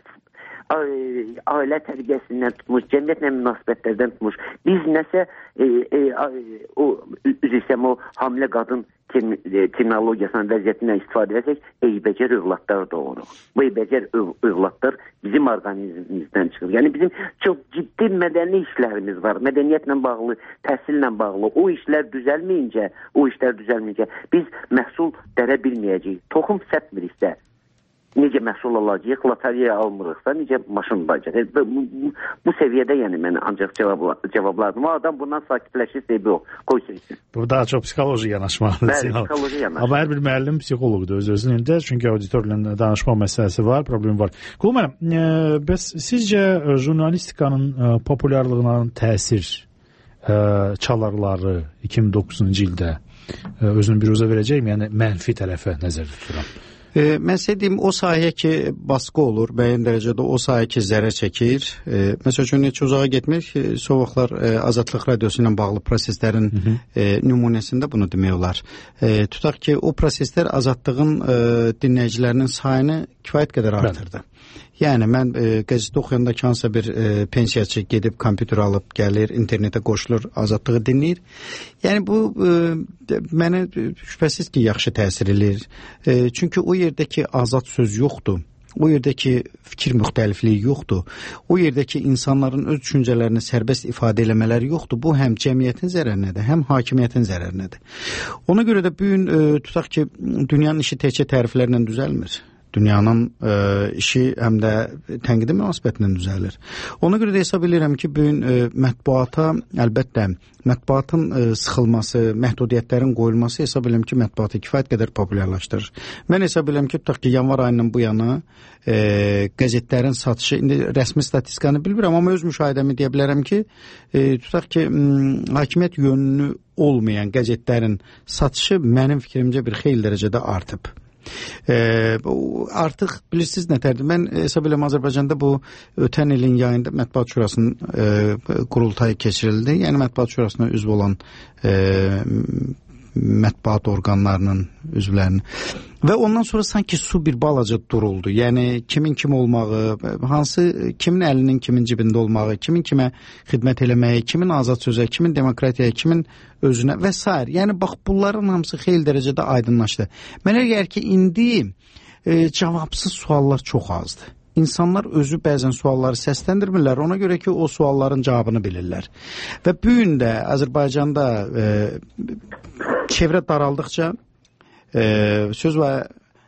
ailə tərbiyəsindən tutmuş, cəmiyyətlə münasibətlərdən tutmuş. Biz nəsə e, e, o üzrəsəm o hamilə qadın terminologiyasından, vəziyyətindən istifadə etsək, eybəcər övladlar doğuruq. Bu eybəcər övladlar bizim orqanizmimizdən çıxır. Yəni bizim çox ciddi mədəni işlərimiz var. Mədəniyyətlə bağlı, təhsillə bağlı. O işlər düzəlməyincə, o işlər düzəlməyincə biz məhsul dərə bilməyəcəyik. Toxum sətmiriksə, necə məhsul alacağıq, loteriya almırıqsa, necə maşın alacaq. Bu, bu, bu səviyyədə yəni mən ancaq cavabla, cavablardım. O adam bundan sakitləşirsə, bu, qoy söyləsin. Bu daha çox psixoloji yanaşmalıdır. Bəli, psixoloji yanaşmalıdır. Amma hər bir müəllim psixoloqdur öz-özünündə, çünki auditorla danışma məsələsi var, problemi var. Qul mənim, e, bəs sizcə jurnalistikanın e, populyarlığına təsir e, çalarları iki min doqquzuncu ildə e, özünü biruzə verəcək mi? Yəni mənfi tərəfə nəzərdə tuturam. E, mən istədiyim o sahəyə ki, baskı olur, müəyyən dərəcədə o sahəyə ki, zərər çəkir. E, məsəl üçün, heç uzağa getmək, e, son vaxtlar e, Azadlıq Radiosu ilə bağlı proseslərin hı -hı. E, nümunəsində bunu demək olar. E, tutaq ki, o proseslər Azadlığın e, dinləyicilərinin sayını kifayət qədər artırdı. Yəni, mən e, qəzetdə oxuyanda ki, hansısa bir e, pensiyaçı gedib kompüter alıb gəlir, internetə qoşulur, Azadlığı dinləyir. Yəni, bu e, mənə şübhəsiz ki, yaxşı təsir edir. E, çünki o yerdəki azad söz yoxdur. O yerdəki fikir müxtəlifliyi yoxdur. O yerdəki insanların öz düşüncələrini sərbəst ifadə eləmələri yoxdur. Bu həm cəmiyyətin zərərinədir, həm hakimiyyətin zərərinədir. Ona görə də bu gün e, tutaq ki, dünyanın işi təkcə təriflərlə düzəlmir. dünyanın e, işi həm də tənqidi münasibətindən düzəlir. Ona görə də hesab edirəm ki, bu gün e, mətbuata əlbəttə mətbuatın e, sıxılması, məhdudiyyətlərin qoyulması hesab edirəm ki, mətbuatı kifayət qədər populyarlaşdırır. Mən hesab edirəm ki, tutaq ki, yanvar ayından bu yana e, qəzetlərin satışı, indi rəsmi statistikanı bilmirəm, amma öz müşahidəmi deyə bilərəm ki, e, tutaq ki, m, hakimiyyət yönlü olmayan qəzetlərin satışı mənim fikrimcə bir xeyli dərəcədə artıb. E, artıq bilirsiniz nətərdir? Mən hesab edirəm Azərbaycanda bu ötən ilin yayında Mətbuat Şurasının e, qurultayı keçirildi. Yəni Mətbuat Şurasına üzv olan e, mətbuat orqanlarının üzvlərinin və ondan sonra sanki su bir balaca duruldu. Yəni kimin kim olmağı, hansı kimin əlinin kimin cibində olmağı, kimin kimə xidmət eləməyi, kimin azad sözə, kimin demokratiyaya, kimin özünə və s. Yəni bax bunların hamısı xeyli dərəcədə aydınlaşdı. Mənə gəlir ki, indi e, cavabsız suallar çox azdır. İnsanlar özü bəzən sualları səsləndirmirlər, ona görə ki, o sualların cavabını bilirlər. Və bu gün də Azərbaycanda e, çevrə daraldıqca e, söz və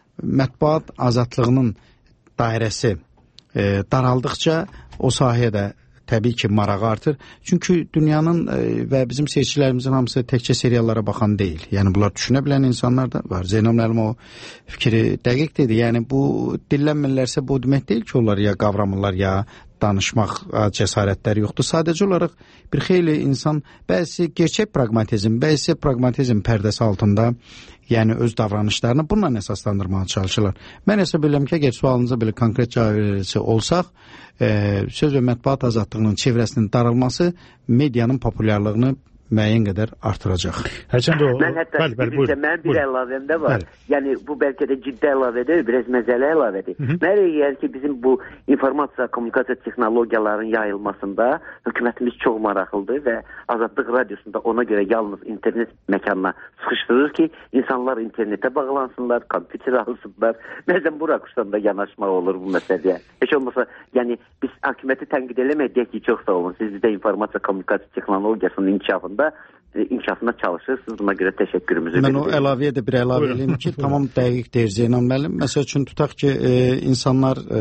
mətbuat azadlığının dairəsi e, daraldıqca o sahəyə də təbii ki, marağı artır. Çünki dünyanın e, və bizim seyircilərimizin hamısı təkcə seriallara baxan deyil. Yəni bunlar düşünə bilən insanlar da var. Zeynal müəllim o fikri dəqiq dedi. Yəni bu dillənmirlərsə bu demək deyil ki, onlar ya qavramırlar, ya danışmaq cəsarətləri yoxdur. Sadəcə olaraq bir xeyli insan, bəzisi gerçək pragmatizm, bəzisi pragmatizm pərdəsi altında, yəni öz davranışlarını bununla əsaslandırmağa çalışırlar. Mən hesab edirəm ki, əgər sualınıza belə konkret cavab verici olsaq, e, söz və mətbuat azadlığının çevrəsinin daralması medianın populyarlığını müəyyən qədər artıracaq. Hərçənd o... Mən hətta bəli, bəli, buyurun, mən bir buyurun. Əlavəm də var. Bəli. Yəni bu bəlkə də ciddi əlavədir, biraz məzəli əlavədir. Mənə gəlir ki, bizim bu informasiya, kommunikasiya texnologiyaların yayılmasında hökumətimiz çox maraqlıdır və Azadlıq Radiosunda ona görə yalnız internet məkanına sıxışdırır ki, insanlar internetə bağlansınlar, kompüter alsınlar. Bəzən bu rakursdan da yanaşmaq olur bu məsələyə. Heç olmasa, yəni biz hakimiyyəti tənqid eləmək deyək ki, çox sağ olun. Siz də informasiya, kommunikasiya texnologiyasının inkişafında inkişafına çalışırsınız. Buna görə təşəkkürümüzü Mən o əlavəyə də bir əlavə eləyim ki, tamam dəqiq deyir Zeynal müəllim. Məsəl üçün tutaq ki, e, insanlar e,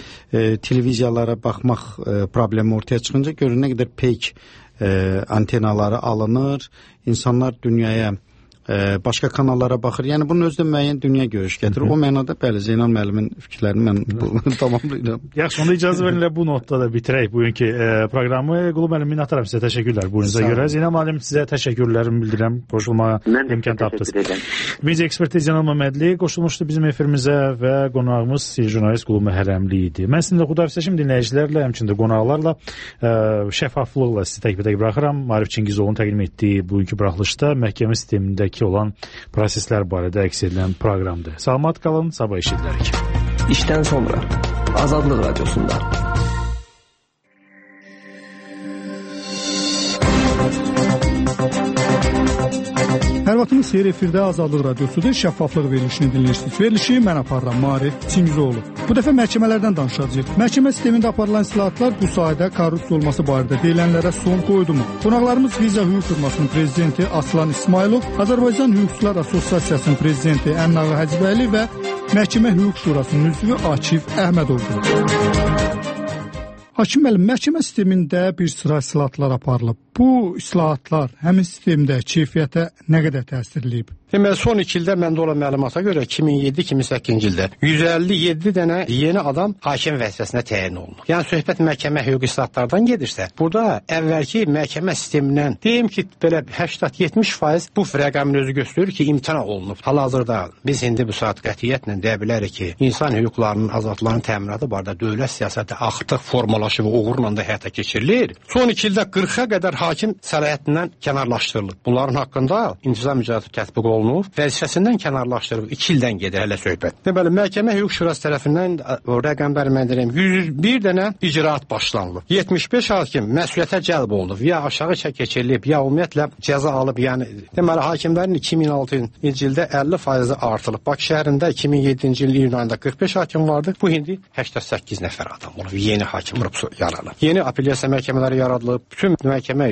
e, televiziyalara baxmaq e, problemi ortaya çıxınca görün nə qədər peyk e, antenaları alınır. İnsanlar dünyaya e, başqa kanallara baxır. Yəni bunun özü də müəyyən dünya görüş gətirir. O mənada bəli Zeynal müəllimin fikirlərini mən tamamlayıram. Yaxşı, onda icazə verin bu notda da bitirək bugünkü e, proqramı. Qulum müəllim minnətdaram sizə, təşəkkürlər buyunuza görə. Zeynal müəllim sizə təşəkkürlərimi bildirirəm. Qoşulmağa imkan tapdınız. Birinci ekspert Zeynal Məmmədli qoşulmuşdu bizim efirimizə və qonağımız jurnalist Qulum Hərəmli idi. Mən sizinlə xudafizləşim dinləyicilərlə, həmçində qonaqlarla e, şəffaflıqla sizi təkbətək buraxıram. Arif Çingizovun təqdim etdiyi bugünkü buraxılışda məhkəmə sistemində ki olan proseslər barədə əks edilən proqramdır. Salamat qalın, sabah eşidilərik. İşdən sonra Azadlıq Radiosunda. Hər vaxtınız xeyir, efirdə Azadlıq Radiosudur. Şəffaflıq verilişini dinləyirsiniz. Verilişi mən aparıram, Marif Çingizoğlu. Bu dəfə məhkəmələrdən danışacağıq. Məhkəmə sistemində aparılan islahatlar bu sahədə korrupsiya olması barədə deyilənlərə son qoydumu? Qonaqlarımız Viza Hüquq Firmasının prezidenti Aslan İsmailov, Azərbaycan Hüquqçular Assosiasiyasının prezidenti Ənnağı Həcibəyli və Məhkəmə Hüquq Şurasının üzvü Akif Əhmədovdur. Hakim müəllim, məhkəmə sistemində bir sıra islahatlar aparılıb. Bu islahatlar həmin sistemdə keyfiyyətə nə qədər təsir edib? Deməli, son iki ildə məndə olan məlumata görə iki min yeddi iki min səkkizinci ildə yüz əlli yeddi dənə yeni adam hakim vəzifəsinə təyin olunur. Yəni söhbət məhkəmə hüquqi islahatlardan gedirsə, burada əvvəlki məhkəmə sistemindən deyim ki, belə səksən yetmiş faiz bu rəqəmin özü göstərir ki, imtina olunub. Hal-hazırda biz indi bu saat qətiyyətlə deyə bilərik ki, insan hüquqlarının, azadlığının təminatı barədə dövlət siyasəti artıq formalaşıb və uğurla da həyata keçirilir. Son iki ildə qırxa qədər hakim səlahiyyətindən kənarlaşdırılıb. Bunların haqqında intizam icraatı tətbiq olunub. Vəzifəsindən kənarlaşdırıb iki ildən gedir hələ söhbət. Deməli, məhkəmə hüquq şurası tərəfindən o rəqəmləri mən deyirəm, yüz bir dənə icraat başlanılıb. yetmiş beş hakim məsuliyyətə cəlb olunub, ya aşağı çək keçirilib, ya ümumiyyətlə cəza alıb. Yəni deməli, hakimlərin iki min altıncı ildə əlli faizi artılıb. Bakı şəhərində iki min yeddinci il iyun ayında qırx beş hakim vardı. Bu indi səksən səkkiz nəfər adam olub. Yeni hakim qrupu yaranıb. Yeni apellyasiya məhkəmələri yaradılıb. Bütün məhkəmə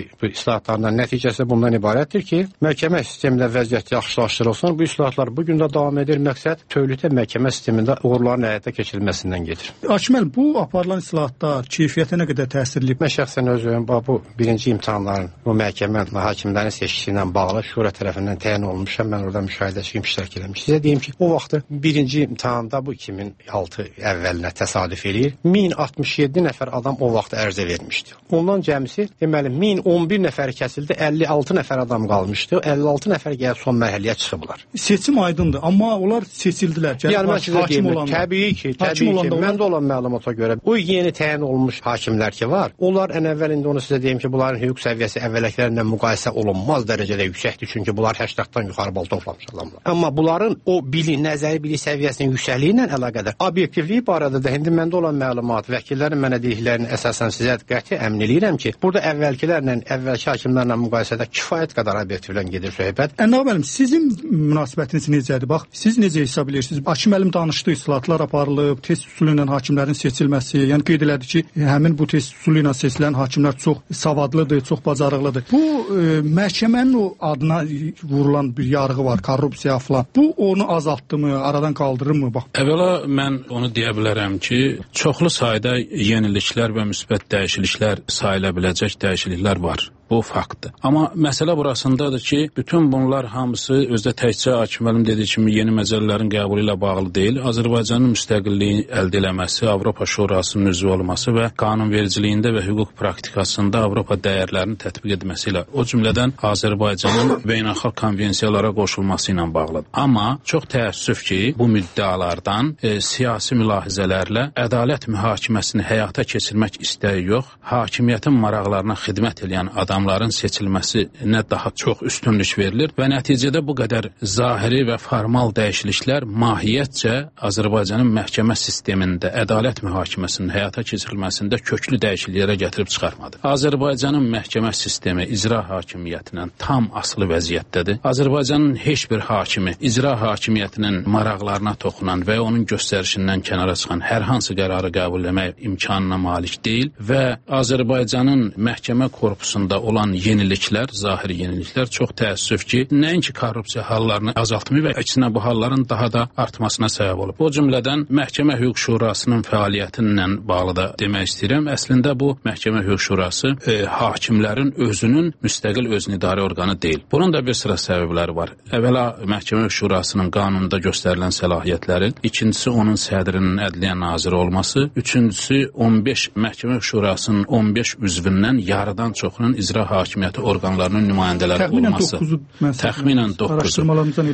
etmək bu islahatlardan nəticəsi bundan ibarətdir ki, məhkəmə sistemində vəziyyət yaxşılaşdırılsın. Bu islahatlar bu gün də davam edir. Məqsəd bütövlükdə məhkəmə sistemində uğurların həyata keçirilməsindən gedir. Hakim müəllim, bu aparılan islahatlar keyfiyyətə nə qədər təsir edib? Mən şəxsən özüm bu birinci imtahanların, bu məhkəmə və hakimlərin seçkisi ilə bağlı şura tərəfindən təyin olunmuşam. Mən orada müşahidəçiyim, iştirak etmişəm. Sizə deyim ki, o vaxtı birinci imtahanda bu iki min altı əvvəlinə təsadüf eləyir. min altmış yeddi nəfər adam o vaxt ərizə vermişdi. Ondan cəmsi, deməli, min on bir nəfər kəsildi, əlli altı nəfər adam qalmışdı. əlli altı nəfər gəlib son mərhələyə çıxıblar. Seçim aydındır, amma onlar seçildilər. Yəni, mən sizə deyim, təbii ki, təbii ki, məndə olan məlumata görə o yeni təyin olunmuş hakimlər ki var, onlar ən əvvəlində onu sizə deyim ki, bunların hüquq səviyyəsi əvvəlkilərlə müqayisə olunmaz dərəcədə yüksəkdir, çünki bunlar həştdən yuxarı bal toplamış adamlar. Amma bunların o bilik, nəzəri bilik səviyyəsinin yüksəkliyi ilə əlaqədar obyektivliyi barədə də indi məndə olan məlumat, vəkillərin mənə dediklərini əsasən sizə qəti əmin eləyirəm ki, burada əvvəlkilərlə, əvvəlki hakimlərlə müqayisədə kifayət qədər obyektivlə gedir söhbət. Ənəv müəllim, sizin münasibətiniz necədir? Bax, siz necə hesab edirsiniz? Hakim müəllim danışdı, islahatlar aparılıb, test üsulu ilə hakimlərin seçilməsi, yəni qeyd elədi ki, həmin bu test üsulu ilə seçilən hakimlər çox savadlıdır, çox bacarıqlıdır. Bu e, məhkəmənin o adına vurulan bir yarğı var, korrupsiya falan. Bu onu azaltdı mı, aradan qaldırır mı? Bax. Əvvəla mən onu deyə bilərəm ki, çoxlu sayda yeniliklər və müsbət dəyişikliklər sayıla biləcək dəyişikliklər var. Bu faktdır. Amma məsələ burasındadır ki, bütün bunlar hamısı özdə təkcə hakim müəllim dediyi kimi yeni məcəllələrin qəbulu ilə bağlı deyil. Azərbaycanın müstəqilliyi əldə eləməsi, Avropa Şurasının üzvü olması və qanunvericiliyində və hüquq praktikasında Avropa dəyərlərini tətbiq etməsi ilə, o cümlədən Azərbaycanın beynəlxalq konvensiyalara qoşulması ilə bağlıdır. Amma çox təəssüf ki, bu müddəalardan e, siyasi mülahizələrlə ədalət mühakiməsini həyata keçirmək istəyi yox, hakimiyyətin maraqlarına xidmət edən adamların seçilməsinə daha çox üstünlük verilir və nəticədə bu qədər zahiri və formal dəyişikliklər mahiyyətcə Azərbaycanın məhkəmə sistemində ədalət mühakiməsinin həyata keçirilməsində köklü dəyişikliklərə gətirib çıxarmadı. Azərbaycanın məhkəmə sistemi icra hakimiyyətindən tam asılı vəziyyətdədir. Azərbaycanın heç bir hakimi icra hakimiyyətinin maraqlarına toxunan və onun göstərişindən kənara çıxan hər hansı qərarı qəbul etmək imkanına malik deyil və Azərbaycanın məhkəmə korpusunda olan yeniliklər, zahiri yeniliklər çox təəssüf ki, nəinki korrupsiya hallarını azaltmıyor və əksinə bu halların daha da artmasına səbəb olub. O cümlədən Məhkəmə Hüquq Şurasının fəaliyyətinlə bağlı da demək istəyirəm. Əslində bu Məhkəmə Hüquq Şurası e, hakimlərin özünün müstəqil özünüidarə orqanı deyil. Bunun da bir sıra səbəbləri var. Əvvəla Məhkəmə Hüquq Şurasının qanunda göstərilən səlahiyyətləri, ikincisi onun sədrinin ədliyyə naziri olması, üçüncüsü on beş Məhkəmə Hüquq Şurasının on beş üzvündən yarıdan çoxunun icra hakimiyyəti orqanlarının nümayəndələri təxminən olması. doqquzu Təxminən doqquzu.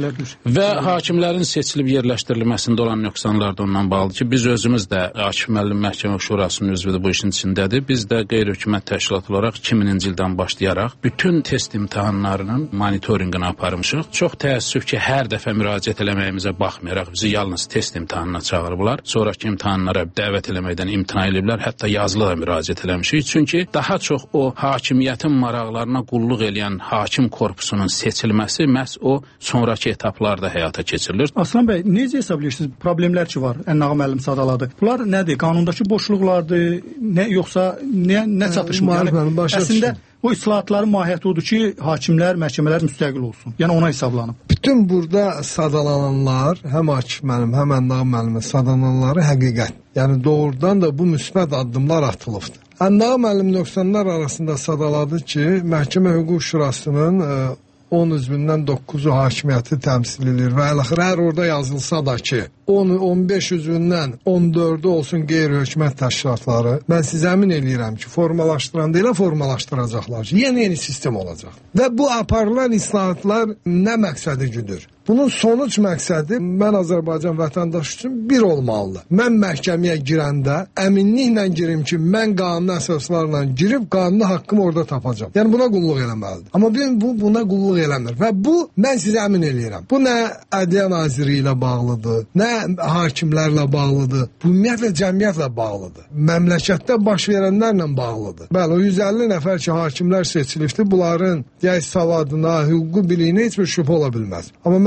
Və hakimlərin seçilib yerləşdirilməsində olan nöqsanlar da ondan bağlıdır ki, biz özümüz də Hakim müəllim Məhkəmə Şurasının üzvüdür, bu işin içindədir. Biz də qeyri-hökumət təşkilat olaraq iki minci ildən başlayaraq bütün test imtahanlarının monitorinqini aparmışıq. Çox təəssüf ki, hər dəfə müraciət eləməyimizə baxmayaraq bizi yalnız test imtahanına çağırıblar. Sonraki imtahanlara dəvət eləməkdən imtina ediblər, hətta yazılı da müraciət eləmişik. Çünki daha çox o hakimiyyətin maraqlarına qulluq eləyən hakim korpusunun seçilməsi məhz o sonraki etaplarda həyata keçirilir. Aslan bəy, necə hesablayırsınız problemlər ki var, Ənnağı müəllim sadaladı. Bunlar nədir? Qanundakı boşluqlardır, nə yoxsa nə, nə çatışmır? Yəni, əslində o islahatların mahiyyəti odur ki, hakimlər, məhkəmələr müstəqil olsun. Yəni ona hesablanıb. Bütün burada sadalananlar, həm hakim müəllim, həm Ənnağı müəllimin sadalananları həqiqət. Yəni doğrudan da bu müsbət addımlar atılıbdır. Ənnağı müəllim nöqsanlar arasında sadaladı ki, Məhkəmə Hüquq Şurasının on üzvündən doqquzu hakimiyyəti təmsil edir və əlaxır hər orada yazılsa da ki, on on beş üzvündən on dördü olsun qeyri-hökumət təşkilatları. Mən sizə əmin eləyirəm ki, formalaşdıran deyil, formalaşdıracaqlar ki, yeni-yeni sistem olacaq. Və bu aparılan islahatlar nə məqsədi güdür? Bunun sonuç məqsədi mən Azərbaycan vətəndaşı üçün bir olmalıdır. Mən məhkəməyə girəndə əminliklə girim ki, mən qanun əsaslarla girib qanuni haqqımı orada tapacağam. Yəni buna qulluq eləməlidir. Amma bu buna qulluq eləmir. Və bu, mən sizə əmin eləyirəm. Bu nə Ədliyyə Naziri ilə bağlıdır, nə hakimlərlə bağlıdır. Bu ümumiyyətlə cəmiyyətlə bağlıdır. Məmləkətdə baş verənlərlə bağlıdır. Bəli, o yüz əlli nəfər ki, hakimlər seçilibdir. Bunların gəl savadına, hüquqi biliyinə heç bir şübhə ola bilməz. Amma mən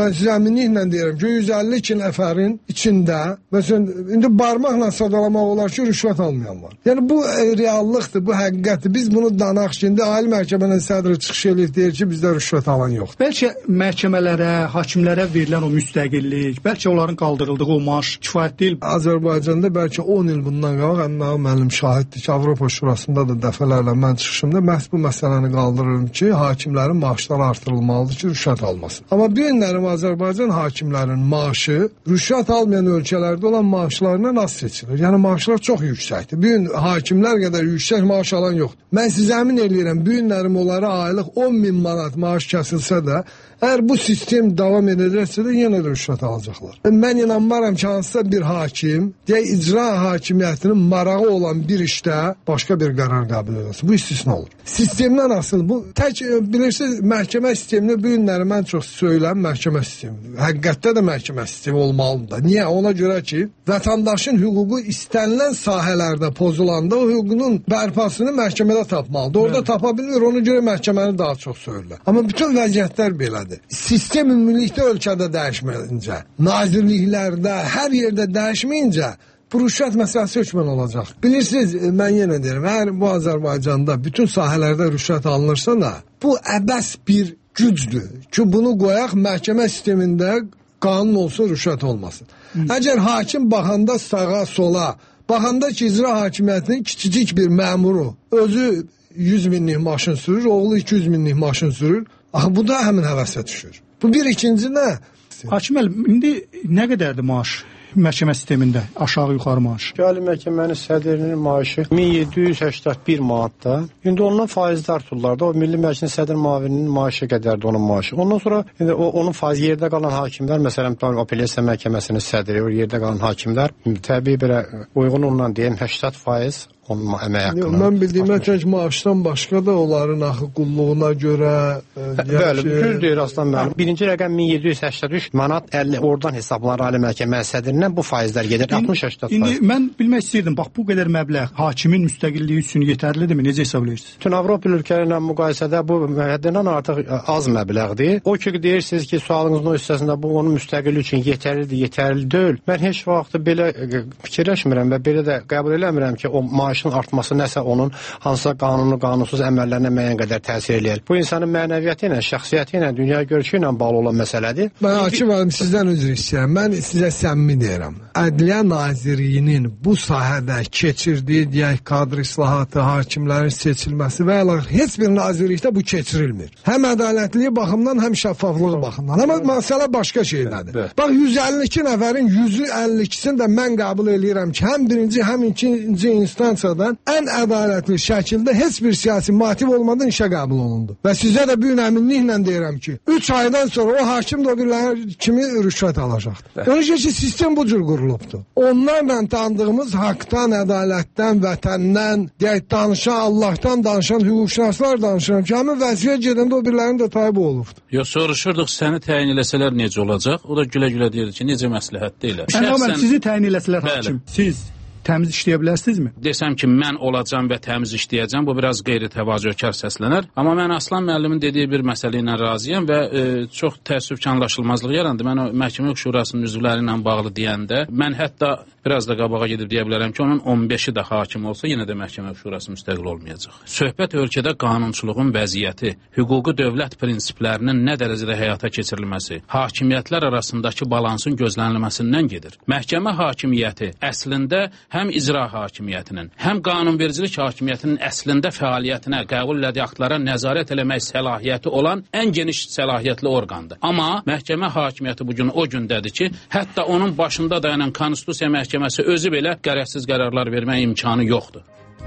mən sizə əminliklə deyirəm ki, yüz əlli iki nəfərin içində, məsələn, indi barmaqla sadalamaq olar ki, rüşvət almayan var. Yəni bu e, reallıqdır, bu həqiqətdir. Biz bunu danaq ki, indi Ali Məhkəmənin sədri çıxış eləyir, deyir ki, bizdə rüşvət alan yoxdur. Bəlkə məhkəmələrə, hakimlərə verilən o müstəqillik, bəlkə onların qaldırıldığı o maaş kifayət deyil. Azərbaycanda bəlkə on il bundan qabaq Əmnağı müəllim şahiddir ki, Avropa Şurasında da dəfələrlə mən çıxışımda məhz bu məsələni qaldırırım ki, hakimlərin maaşları artırılmalıdır ki, rüşvət almasın. Amma bir günlərim Azərbaycan hakimlərinin maaşı rüşvət almayan ölkələrdə olan maaşlarından az seçilir. Yəni maaşlar çox yüksəkdir. Bir gün hakimlər qədər yüksək maaş alan yoxdur. Mən sizə əmin eləyirəm, bir günlərim onlara aylıq on min manat maaş kəsilsə də, əgər bu sistem davam edəcəksə də yenə də rüşvət alacaqlar. Mən inanmaram ki, hansısa bir hakim, deyək, icra hakimiyyətinin marağı olan bir işdə başqa bir qərar qəbul edilsin. Bu istisna olur. Sistemdən asıl bu, tək bilirsiniz, məhkəmə sistemini bu günləri mən çox söyləm, məhkəmə sistemi. Həqiqətdə də məhkəmə sistemi olmalıdır. Niyə? Ona görə ki, vətəndaşın hüququ istənilən sahələrdə pozulanda o hüququnun bərpasını məhkəmədə tapmalıdır. Orada tapa bilmir, ona görə məhkəməni daha çox söyürlər. Amma bütün vəziyyətlər belədir. Sistem ümumilikdə ölkədə dəyişməyincə, nazirliklərdə, hər yerdə dəyişməyincə bu rüşvət məsələsi hökmən olacaq. Bilirsiniz, mən yenə deyirəm, əgər bu Azərbaycanda bütün sahələrdə rüşvət alınırsa da, bu əbəs bir gücdür ki, bunu qoyaq məhkəmə sistemində qanun olsun, rüşvət olmasın. Hı. Əgər hakim baxanda sağa, sola, baxanda ki, icra hakimiyyətinin kiçicik bir məmuru özü yüz minlik maşın sürür, oğlu iki yüz minlik maşın sürür, axı bu da həmin həvəsə düşür. Bu bir, ikinci nə? Hakim müəllim, indi nə qədərdir maaş? Məhkəmə sistemində aşağı yuxarı maaş. Ali Məhkəmənin sədrinin maaşı min yeddi yüz səksən bir manatda. İndi ondan faizlər tuturlar da. O Milli Məclisin sədr müavininin maaşı qədərdir onun maaşı. Ondan sonra indi o onun faiz yerdə qalan hakimlər, məsələn, apellyasiya məhkəməsinin sədri, o yerdə qalan hakimlər təbii belə uyğun ondan deyim səksən faiz onun əmək haqqını. Mən bildiyimə tək maaşdan başqa da onların axı qulluğuna görə bəli, düz deyir Aslan müəllim. Birinci rəqəm min yeddi yüz səksən üç manat əlli oradan hesablanır Ali Məhkəmənin sədrindən bu faizlər gedir altmış səksən faiz. İndi mən bilmək istəyirdim, bax bu qədər məbləğ hakimin müstəqilliyi üçün yetərlidirmi? Necə hesablayırsınız? Bütün Avropa ölkələri ilə müqayisədə bu həddindən artıq az məbləğdir. O ki deyirsiniz ki, sualınızın o hissəsində bu onun müstəqilliyi üçün yetərlidir, yetərli deyil. Mən heç vaxt belə fikirləşmirəm və belə də qəbul eləmirəm ki, o maaş artması nəsə onun hansısa qanunlu, qanunsuz əməllərinə müəyyən qədər təsir eləyir. Bu insanın mənəviyyatı ilə, şəxsiyyəti ilə, dünya görüşü ilə bağlı olan məsələdir. Mən hakim müəllim sizdən üzr istəyirəm. Mən sizə səmimi deyirəm. Ədliyyə Nazirliyinin bu sahədə keçirdiyi deyək kadr islahatı, hakimlərin seçilməsi və ya heç bir nazirlikdə bu keçirilmir. Həm ədalətliyi baxımdan, həm şəffaflığı baxımdan. Amma məsələ başqa şeylədir. Bax yüz əlli iki nəfərin yüz əlli ikisini də mən qəbul eləyirəm ki, həm birinci, həm ikinci instansiya ən ədalətli şəkildə heç bir siyasi motiv olmadan işə qəbul olundu. Və sizə də bir əminliklə deyirəm ki, üç aydan sonra o hakim də o birlər kimi rüşvət alacaqdır. Ona görə ki, sistem bu cür qurulubdur. Onlarla tanıdığımız haqdan, ədalətdən, vətəndən, deyək, danışan, Allahdan danışan hüquqşünaslar danışıram ki, həmin vəzifəyə gedəndə o birlərin də tayı bu olubdur. Yox, soruşurduq, səni təyin eləsələr necə olacaq? O da gülə-gülə deyirdi ki, necə məsləhətdə elə. Şəxsən sizi təyin eləsələr hakim, siz təmiz işləyə bilərsinizmi? Desəm ki, mən olacam və təmiz işləyəcəm, bu biraz qeyri-təvazökar səslənər. Amma mən Aslan müəllimin dediyi bir məsələ ilə razıyam və e, çox təəssüf ki, anlaşılmazlıq yarandı. Mən o Məhkəmə Şurasının üzvləri ilə bağlı deyəndə, mən hətta biraz da qabağa gedib deyə bilərəm ki, onun on beşi də hakim olsa, yenə də Məhkəmə Şurası müstəqil olmayacaq. Söhbət ölkədə qanunçuluğun vəziyyəti, hüquqi dövlət prinsiplərinin nə dərəcədə həyata keçirilməsi, hakimiyyətlər arasındakı balansın gözlənilməsindən gedir. Məhkəmə hakimiyyəti əslində həm icra hakimiyyətinin, həm qanunvericilik hakimiyyətinin əslində fəaliyyətinə, qəbul elədiyi aktlara nəzarət eləmək səlahiyyəti olan ən geniş səlahiyyətli orqandır. Amma məhkəmə hakimiyyəti bugün o gündədir ki, hətta onun başında dayanan Konstitusiya Məhkəməsi özü belə qərəzsiz qərarlar vermək imkanı yoxdur.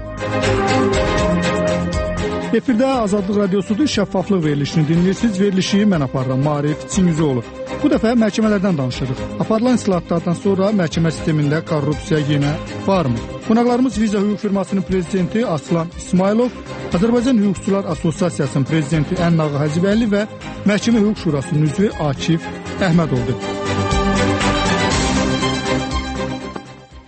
Efirdə Azadlıq Radiosudur, şəffaflıq verilişini dinləyirsiniz. Verilişi mən aparıram, Maarif Çingizioğlu. Bu dəfə məhkəmələrdən danışırıq. Aparılan islahatlardan sonra məhkəmə sistemində korrupsiya yenə varmı? Qonaqlarımız Viza Hüquq firmasının prezidenti Aslan İsmailov, Azərbaycan Hüquqçular Assosiasiyasının prezidenti Ənnağı Hacıbəyli və Məhkəmə Hüquq Şurasının üzvü Akif Əhmədovdur.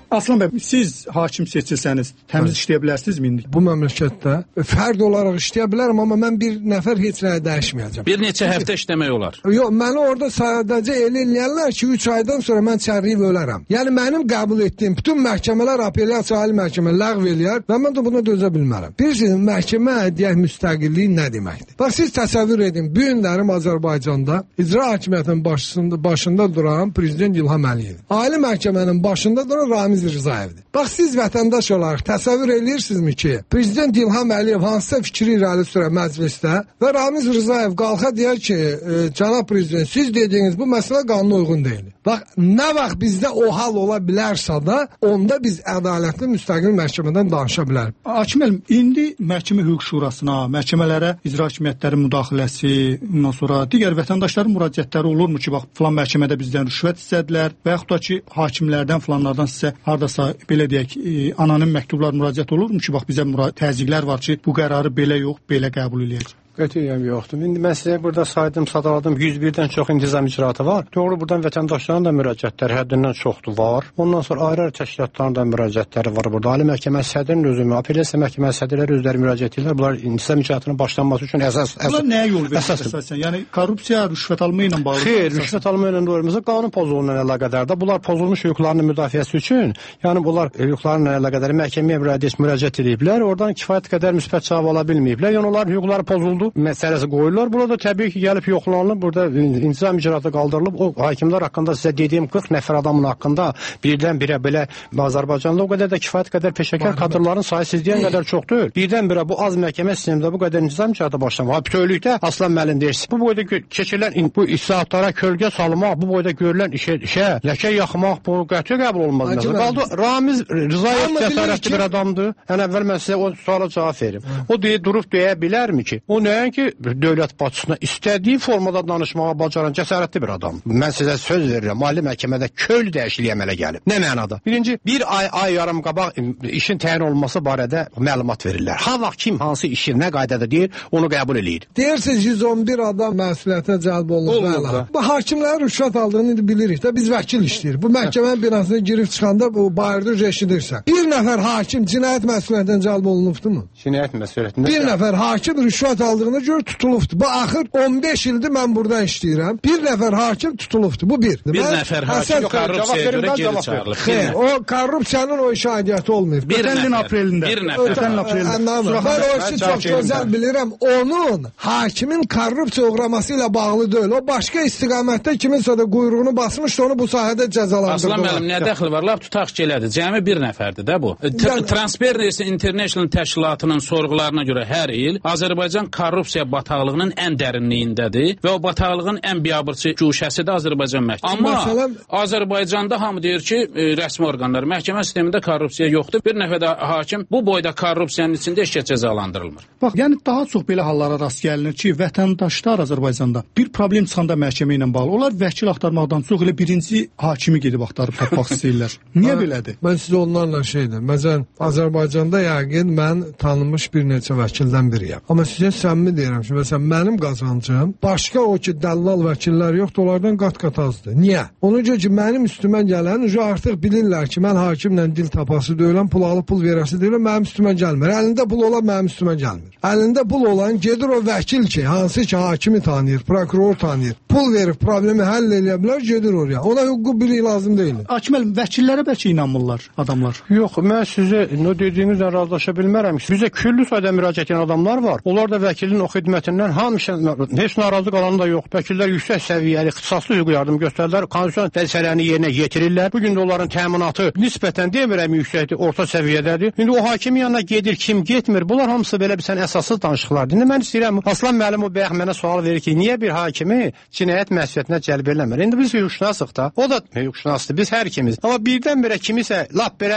Aslan bəy, siz hakim seçilsəniz, təmiz evet. işləyə bilərsinizmi indi? Bu məmləkətdə fərd olaraq işləyə bilərəm, amma mən bir nəfər heç nəyə dəyişməyəcəm. Bir neçə həftə işləmək olar. Yox, məni orada sadəcə elə eləyərlər ki, üç aydan sonra mən çərliyib ölərəm. Yəni mənim qəbul etdiyim bütün məhkəmələr, apellyasiya ali məhkəmə ləğv eləyər və mən də buna dözə bilmərəm. Bilirsiniz, məhkəmə deyək müstəqilliyi nə deməkdir? Bax, siz təsəvvür edin, bu günlərim Azərbaycanda icra hakimiyyətinin başında, başında duran prezident İlham Əliyev. Ali məhkəmənin başında duran Ramiz Rızayevdir. Bax, siz vətəndaş olaraq təsəvvür edirsinizmi ki, prezident İlham Əliyev hansısa fikri irəli sürə məclisdə və Ramiz Rızayev qalxa deyər ki, e, cənab prezident, siz dediyiniz bu məsələ qanuna uyğun deyil. Bax, nə vaxt bizdə o hal ola bilərsə də, onda biz ədalətli müstəqil məhkəmədən danışa bilərik. Hakim müəllim, indi məhkəmə hüquq şurasına, məhkəmələrə icra hakimiyyətlərin müdaxiləsi, ondan sonra digər vətəndaşların müraciətləri olurmu ki, bax, filan məhkəmədə bizdən rüşvət istədilər və yaxud da ki, hakimlərdən, filanlardan sizə hardasa belə deyək, e, anonim məktublar müraciət olurmu ki, bax, bizə təzyiqlər var ki, bu qərarı belə yox, belə qəbul eləyəcək. Qətiyyən yoxdur. İndi mən sizə burada saydım, sadaladım, yüz birdən çox intizam icraatı var. Doğru, buradan vətəndaşların da müraciətləri həddindən çoxdur var. Ondan sonra ayrı-ayrı təşkilatların da müraciətləri var burada. Ali məhkəmə sədrinin özü, apellyasiya məhkəməsi sədrləri özləri müraciət edirlər. Bunlar intizam icraatının başlanması üçün əsas əsas. Bunlar nəyə yol verir əsasən? Yəni korrupsiya, rüşvət alma ilə bağlı. Xeyr, rüşvət alma ilə doğrusu qanun pozuntusu ilə əlaqədardır. Bunlar pozulmuş hüquqlarının müdafiəsi üçün, yəni bunlar hüquqlarla əlaqədar məhkəməyə müraciət ediblər. Oradan kifayət qədər müsbət cavab ala bilməyiblər. Yəni onların hüquqları pozuldu məsələsi qoyurlar. Burada təbii ki, gəlib yoxlanılıb, burada intizam icraatı qaldırılıb. O hakimlər haqqında sizə dediyim qırx nəfər adamın haqqında birdən-birə belə Azərbaycanda o qədər də kifayət qədər peşəkar kadrların sayı siz deyən qədər çox deyil. Birdən-birə bu az məhkəmə sistemində bu qədər intizam icraatı başlanır. Bütövlükdə Aslan müəllim deyirsiz. Bu boyda keçirilən bu islahatlara kölgə salmaq, bu boyda görülən işə, işə ləkə yaxmaq bu qəti qəbul olmaz. Qaldı Ramiz Rızayev cəsarətli bir adamdır. Ən əvvəl mən sizə o suala cavab verim. O deyə durub deyə bilərmi ki, o nəinki dövlət başçısına istədiyi formada danışmağa bacaran cəsarətli bir adam. Mən sizə söz verirəm, ali məhkəmədə köl dəyişikliyi əmələ gəlib. Nə mənada? Birinci, bir ay, ay yarım qabaq işin təyin olunması barədə məlumat verirlər. Ha vaxt kim hansı işi nə qaydada deyir, onu qəbul eləyir. Deyirsiniz yüz on bir adam məsuliyyətə cəlb olunur. Bu hakimlərin rüşvət aldığını indi bilirik də, biz vəkil işləyir. Bu məhkəmənin binasına girib çıxanda bu bayırda eşidirsən. Bir nəfər hakim cinayət məsuliyyətindən cəlb olunubdu mu? Cinayət məsuliyyətindən. Bir nəfər hakim rüşvət aldığını gör tutulubdu. Bu axır on beş ildir mən burada işləyirəm. Bir nəfər hakim tutulubdu. Bu bir. Bir mən nəfər hakim korrupsiyaya görə geri çağırılıb. Xeyr, o korrupsiyanın o iş aidiyyəti olmayıb. Ötən ilin aprelində. Bir nəfər. Ötən aprelində. Mən o işi çox gözəl bilirəm. Onun hakimin korrupsiya uğraması ilə bağlı deyil. O başqa istiqamətdə kiminsə də quyruğunu basmışdı, onu bu sahədə cəzalandırdı. Aslan müəllim, nə dəxli var? Lap tutaq ki, elədir. Cəmi bir nəfərdir də bu. Transparency International təşkilatının sorğularına görə hər il Azərbaycan korrupsiya bataqlığının ən dərinliyindədir və o bataqlığın ən biabırçı güşəsidir Azərbaycan məhkəməsi. Amma məsələn, Azərbaycanda hamı deyir ki, e, rəsmi orqanlar, məhkəmə sistemində korrupsiya yoxdur. Bir nəfər də hakim bu boyda korrupsiyanın içində işə cəzalandırılmır. Bax, yəni daha çox belə hallara rast gəlinir ki, vətəndaşlar Azərbaycanda bir problem çıxanda məhkəmə ilə bağlı, onlar vəkil axtarmaqdan çox elə birinci hakimi gedib axtarıb tapmaq istəyirlər. Niyə belədir? Mən sizə onlarla şeydir. Məsələn, Azərbaycanda yəqin mən tanınmış bir neçə vəkildən biriyəm. Amma sizə səmimi deyirəm ki, məsələn, mənim qazancım başqa o ki, dəllal vəkillər yoxdur, onlardan qat-qat azdır. Niyə? Ona görə ki, mənim üstümə gələn artıq bilirlər ki, mən hakimlə dil tapası deyiləm, pul alıb pul verəsi deyiləm, mənim üstümə gəlmir. Əlində pul olan mənim üstümə gəlmir. Əlində pul olan gedir o vəkil ki, hansı ki, hakimi tanıyır, prokuror tanıyır, pul verib problemi həll edə bilər, gedir oraya. Ona hüquqi bilik lazım deyil. Hakim müəllim, vəkillərə bəlkə inanmırlar adamlar. Yox, mən sizə nə dediyinizlə razılaşa bilmərəm. Bizə küllü sayda müraciət edən adamlar var. Onlar da vəkilin o xidmətindən həmişə heç narazı qalan da yox. Vəkillər yüksək səviyyəli ixtisaslı hüquqi yardım göstərirlər, konstitusiya vəzifələrini yerinə yetirirlər. Bu gün də onların təminatı nisbətən demirəm yüksəkdir, orta səviyyədədir. İndi o hakimin yanına gedir, kim getmir. Bunlar hamısı belə bir sən əsassız danışıqlardır. İndi mən istəyirəm, Aslan müəllim o bayaq mənə sual verir ki, niyə bir hakimi cinayət məsuliyyətinə cəlb eləmir? İndi biz hüquqşünasıq da. O da hüquqşünasdır. Biz hər ikimiz. Amma birdən-birə kimisə lap belə adi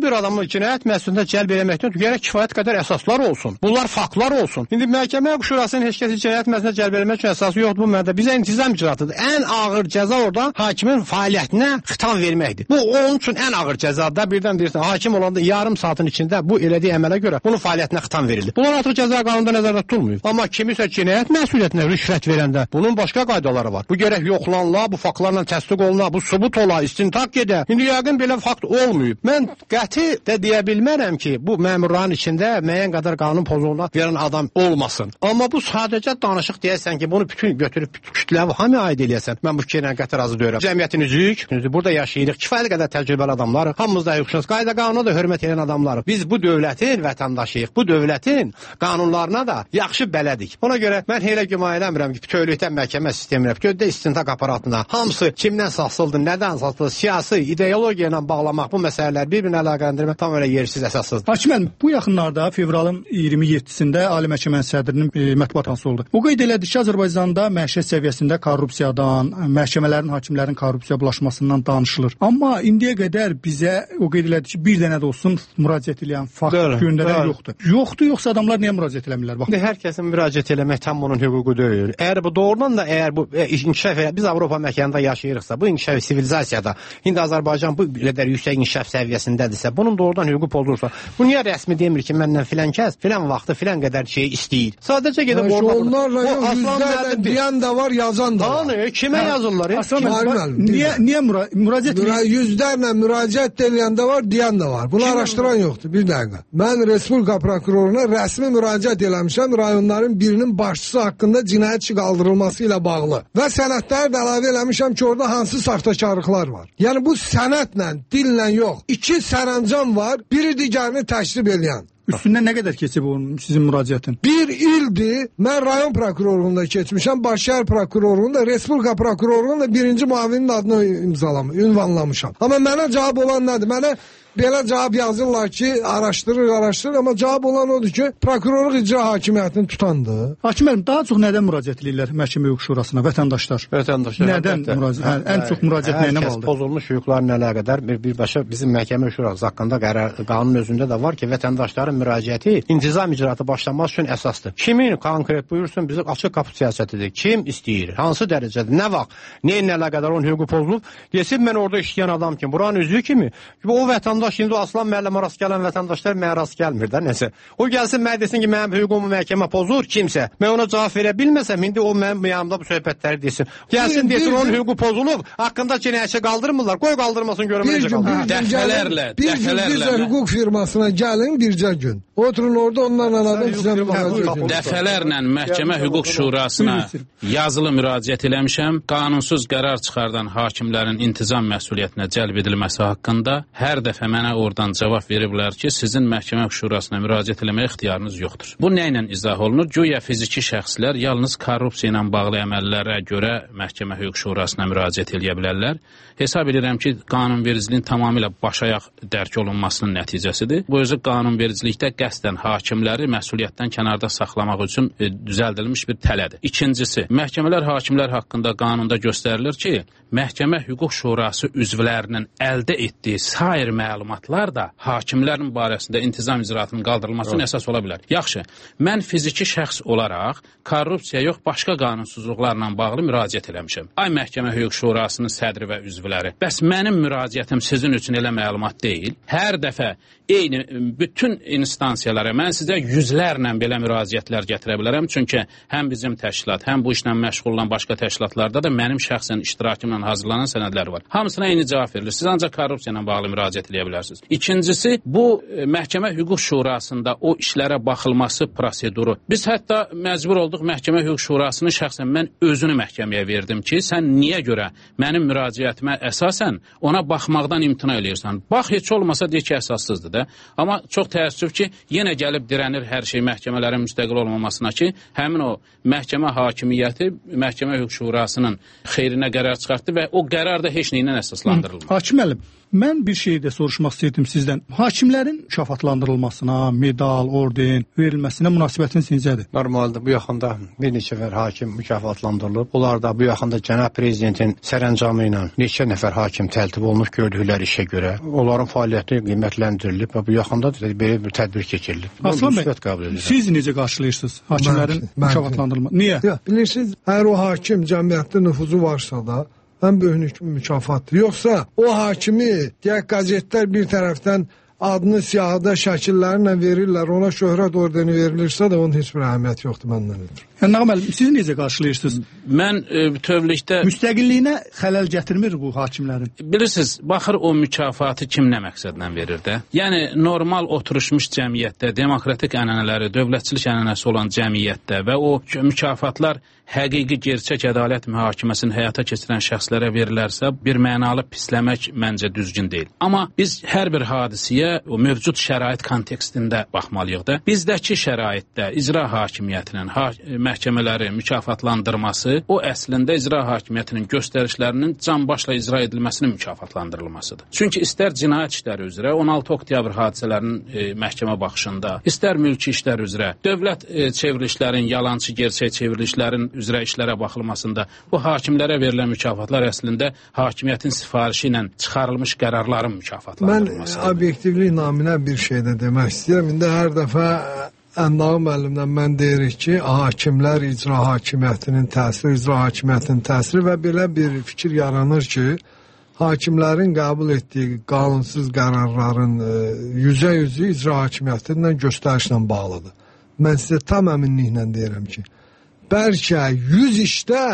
bir adamı cinayət məsuliyyətinə cəlb etməkdən gərək kifayət qədər əsaslar olsun. Bunlar faktlar olsun. İndi məhkəmə şurasının heç kəsi cinayət məsuliyyətinə cəlb etmək üçün əsası yoxdur bu mədə. Bizə intizam icraatıdır. Ən ağır cəza orada hakimin fəaliyyətinə xitam verməkdir. Bu onun üçün ən ağır cəzadır. Birdən deyirsən, hakim olanda yarım saatın içində bu elədiyi əmələ görə bunun fəaliyyətinə xitam verildi. Bunlar artıq cəza qanununda nəzərdə tutulmuyor. Amma kimisə cinayət məsuliyyətinə rüşvət verəndə bunun başqa qaydaları var. Bu gərək yoxlanıla, bu faktlarla təsdiq oluna, bu sübut ola, istintaq gedə. İndi yəqin belə fakt olmayıb. Mən qəti də deyə bilmərəm ki, bu məmurların içində müəyyən qədər qanun pozuntularına verən adam olmasın. Amma bu sadəcə danışıq deyəsən ki, bunu bütün götürüb kütləvi hamıya aid eləyəsən. Mən bu fikirlə qəti razı deyirəm. Cəmiyyətin üzük, burada yaşayırıq, kifayət qədər təcrübəli adamlarıq. Hamımız da hüquqşünas, qayda qanuna da hörmət edən adamlarıq. Biz bu dövlətin vətəndaşıyıq. Bu dövlətin qanunlarına da yaxşı bələdik. Ona görə mən elə güman eləmirəm ki, bütövlükdə məhkəmə sisteminə, bütövlükdə istintaq aparatına hamısı kimdən saxsıldır, nədən saxsıldır, siyasi ideologiya ilə bağlamaq bu məsələlər bir-birinə əlaqələndirmək tam elə yersiz, əsassızdır. Hakim müəllim, bu yaxınlarda fevralın iyirmi yeddisində Ali Məhkəmənin sədrinin e, mətbuat anonsu oldu. O qeyd elədi ki, Azərbaycanda məişət səviyyəsində korrupsiyadan, məhkəmələrin, hakimlərin korrupsiya bulaşmasından danışılır. Amma indiyə qədər bizə o qeyd elədi ki, bir dənə də olsun müraciət edən fakt göndərən yoxdur. Yoxdur, yoxsa adamlar niyə müraciət eləmirlər? Bax. Hər kəsin müraciət eləmək tam onun hüququ deyil. Əgər bu doğrudan da əgər bu e, inkişaf elə, biz Avropa məkanında yaşayırıqsa, bu inkişaf sivilizasiyada, indi Azərbaycan bu qədər yüksək inkişaf səviyyəsindədirsə, bunun doğrudan hüququ pozulursa, bu niyə rəsmi demir ki, məndən filan kəs, filan vaxtı, filan qədər şey istəyir. Sadəcə gedib orada. Onlarla yüzlərlə deyən də var, yazan da var. Hani, kimə hə, yazırlar? Niyə, niyə müra müraciət Müra yüzlərlə müraciət edən də var, deyən də var. Bunu Kim araşdıran yoxdur. Bir dəqiqə. Mən Respublika prokuroruna rəsmi müraciət eləmişəm rayonların birinin başçısı haqqında cinayət işi qaldırılması ilə bağlı. Və sənədləri də əlavə eləmişəm ki, orada hansı saxtakarlıqlar var. Yəni bu sənədlə, dillə yox. İki sərəncam var, biri digərini təşrib eləyən. Üstündən nə qədər keçib onun sizin müraciətin? Bir ildir mən rayon prokurorluğunda keçmişəm, Başşəhər prokurorluğunda, Respublika prokurorluğunda birinci muavinin adını imzalamışam, ünvanlamışam. Amma mənə cavab olan nədir? Mənə belə cavab yazırlar ki, araşdırır, araşdırır, amma cavab olan odur ki, prokurorluq icra hakimiyyətini tutandı. Hakim müəllim, daha çox nədən müraciət edirlər Məhkəmə Hüquq Şurasına vətəndaşlar? Vətəndaşlar. Nədən müraciət? Hə, ən çox müraciət nə ilə bağlıdır? Pozulmuş hüquqlarla əlaqədar bir birbaşa bizim Məhkəmə Hüquq Şurası haqqında qərar qanun özündə də var ki, vətəndaşların müraciəti intizam icraatı başlanması üçün əsasdır. Kimin konkret buyursun, bizim açıq qapı siyasətidir. Kim istəyir? Hansı dərəcədə? Nə vaxt? Nə ilə əlaqədar onun hüququ pozulub? Desin mən orada işləyən adam kimi, buranın üzvü kimi. O vətəndaş şimdi Aslan müəllimə rast gələn vətəndaşlar mənə rast gəlmir də nəsə. O gəlsin mənə desin ki, mənim hüququmu məhkəmə pozur kimsə. Mən ona cavab verə bilməsəm, indi o mənim yanımda bu söhbətləri desin. Gəlsin desin onun hüququ pozulub, haqqında cinayətçi qaldırmırlar. Qoy qaldırmasın görüm necə qaldırır. Dəfələrlə, bir gün biz hüquq firmasına gəlin bircə gün. Oturun orada onlarla əlaqədar dəfələrlə Məhkəmə Hüquq Şurasına yazılı müraciət eləmişəm. Qanunsuz qərar çıxardan hakimlərin intizam məsuliyyətinə cəlb edilməsi haqqında hər dəfə mənə oradan cavab veriblər ki, sizin Məhkəmə Hüquq Şurasına müraciət eləməyə ixtiyarınız yoxdur. Bu nə ilə izah olunur? Güya fiziki şəxslər yalnız korrupsiya ilə bağlı əməllərə görə Məhkəmə Hüquq Şurasına müraciət eləyə bilərlər. Hesab edirəm ki, qanunvericiliyin tamamilə başayaq dərk olunmasının nəticəsidir. Bu özü qanunvericilikdə qəsdən hakimləri məsuliyyətdən kənarda saxlamaq üçün e, düzəldilmiş bir tələdir. İkincisi, məhkəmələr hakimlər haqqında qanunda göstərilir ki, Məhkəmə Hüquq Şurası üzvlərinin əldə etdiyi sair məlumatlar da hakimlərin barəsində intizam icraatının qaldırılmasına əsas ola bilər. Yaxşı, mən fiziki şəxs olaraq korrupsiya yox, başqa qanunsuzluqlarla bağlı müraciət eləmişəm. Ay Məhkəmə Hüquq Şurasının sədri və üzvləri, bəs mənim müraciətim sizin üçün elə məlumat deyil. Hər dəfə eyni bütün instansiyalara mən sizə yüzlərlə belə müraciətlər gətirə bilərəm. Çünki həm bizim təşkilat, həm bu işlə məşğul olan başqa təşkilatlarda da mənim şəxsən iştirakımla hazırlanan sənədlər var. Hamısına eyni cavab verilir. Siz ancaq korrupsiya ilə bağlı müraciət edə bilərsiniz. İkincisi, bu e, Məhkəmə Hüquq Şurasında o işlərə baxılması proseduru. Biz hətta məcbur olduq Məhkəmə Hüquq Şurasını şəxsən mən özünü məhkəməyə verdim ki, sən niyə görə mənim müraciətimə əsasən ona baxmaqdan imtina eləyirsən? Bax, heç olmasa deyək ki, əsassızdır da. Amma çox təəssüf ki, yenə gəlib dirənir hər şey məhkəmələrin müstəqil olmamasına ki, həmin o məhkəmə hakimiyyəti Məhkəmə Hüquq Şurasının xeyrinə qərar çıxartdı və o qərar da heç nə ilə əsaslandırılmır. Hakim müəllim, mən bir şey də soruşmaq istəyirdim sizdən. Hakimlərin mükafatlandırılmasına, medal, orden verilməsinə münasibətiniz necədir? Normalda bu yaxında bir neçə nəfər hakim mükafatlandırılıb. Onlar da bu yaxında cənab prezidentin sərəncamı ilə neçə nəfər hakim təltif olunub gördükləri işə görə. Onların fəaliyyəti qiymətləndirilib və bu yaxında da belə bir tədbir keçirilib. Aslan bəy, siz necə qarşılayırsınız hakimlərin mükafatlandırılmasını? Niyə? Ya, bilirsiniz, hər o hakim cəmiyyətdə nüfuzu varsa da ən böyük mükafatdır. Yoxsa o hakimi deyək qəzetlər bir tərəfdən adını siyahıda şəkillərlə verirlər, ona şöhrət ordeni verilirsə də onun heç bir əhəmiyyəti yoxdur məndən ötürü. Yəni Nağım müəllim, siz necə qarşılayırsınız? Mən e, bütövlükdə müstəqilliyinə xələl gətirmir bu hakimlərin. Bilirsiniz, baxır o mükafatı kim nə məqsədlə verir də? Yəni normal oturuşmuş cəmiyyətdə, demokratik ənənələri, dövlətçilik ənənəsi olan cəmiyyətdə və o mükafatlar həqiqi gerçək ədalət mühakiməsini həyata keçirən şəxslərə verilərsə, bir mənalı pisləmək məncə düzgün deyil. Amma biz hər bir hadisiyə o mövcud şərait kontekstində baxmalıyıq da. Bizdəki şəraitdə icra hakimiyyətinin ha məhkəmələri mükafatlandırması o əslində icra hakimiyyətinin göstərişlərinin canbaşla icra edilməsinin mükafatlandırılmasıdır. Çünki istər cinayət işləri üzrə on altı oktyabr hadisələrinin e, məhkəmə baxışında, istər mülki işlər üzrə, dövlət e, çevrilişlərin, yalançı gerçək çevrilişlərin üzrə işlərə baxılmasında bu hakimlərə verilən mükafatlar əslində hakimiyyətin sifarişi ilə çıxarılmış qərarların mükafatlandırılmasıdır. Mən obyektivlik naminə bir şey də demək istəyirəm. İndi hər dəfə Əndağı müəllimdən mən deyirik ki, hakimlər icra hakimiyyətinin təsiri, icra hakimiyyətinin təsiri və belə bir fikir yaranır ki, hakimlərin qəbul etdiyi qanunsuz qərarların yüzə yüzü icra hakimiyyətindən göstərişlə bağlıdır. Mən sizə tam əminliklə deyirəm ki, bəlkə yüz işdə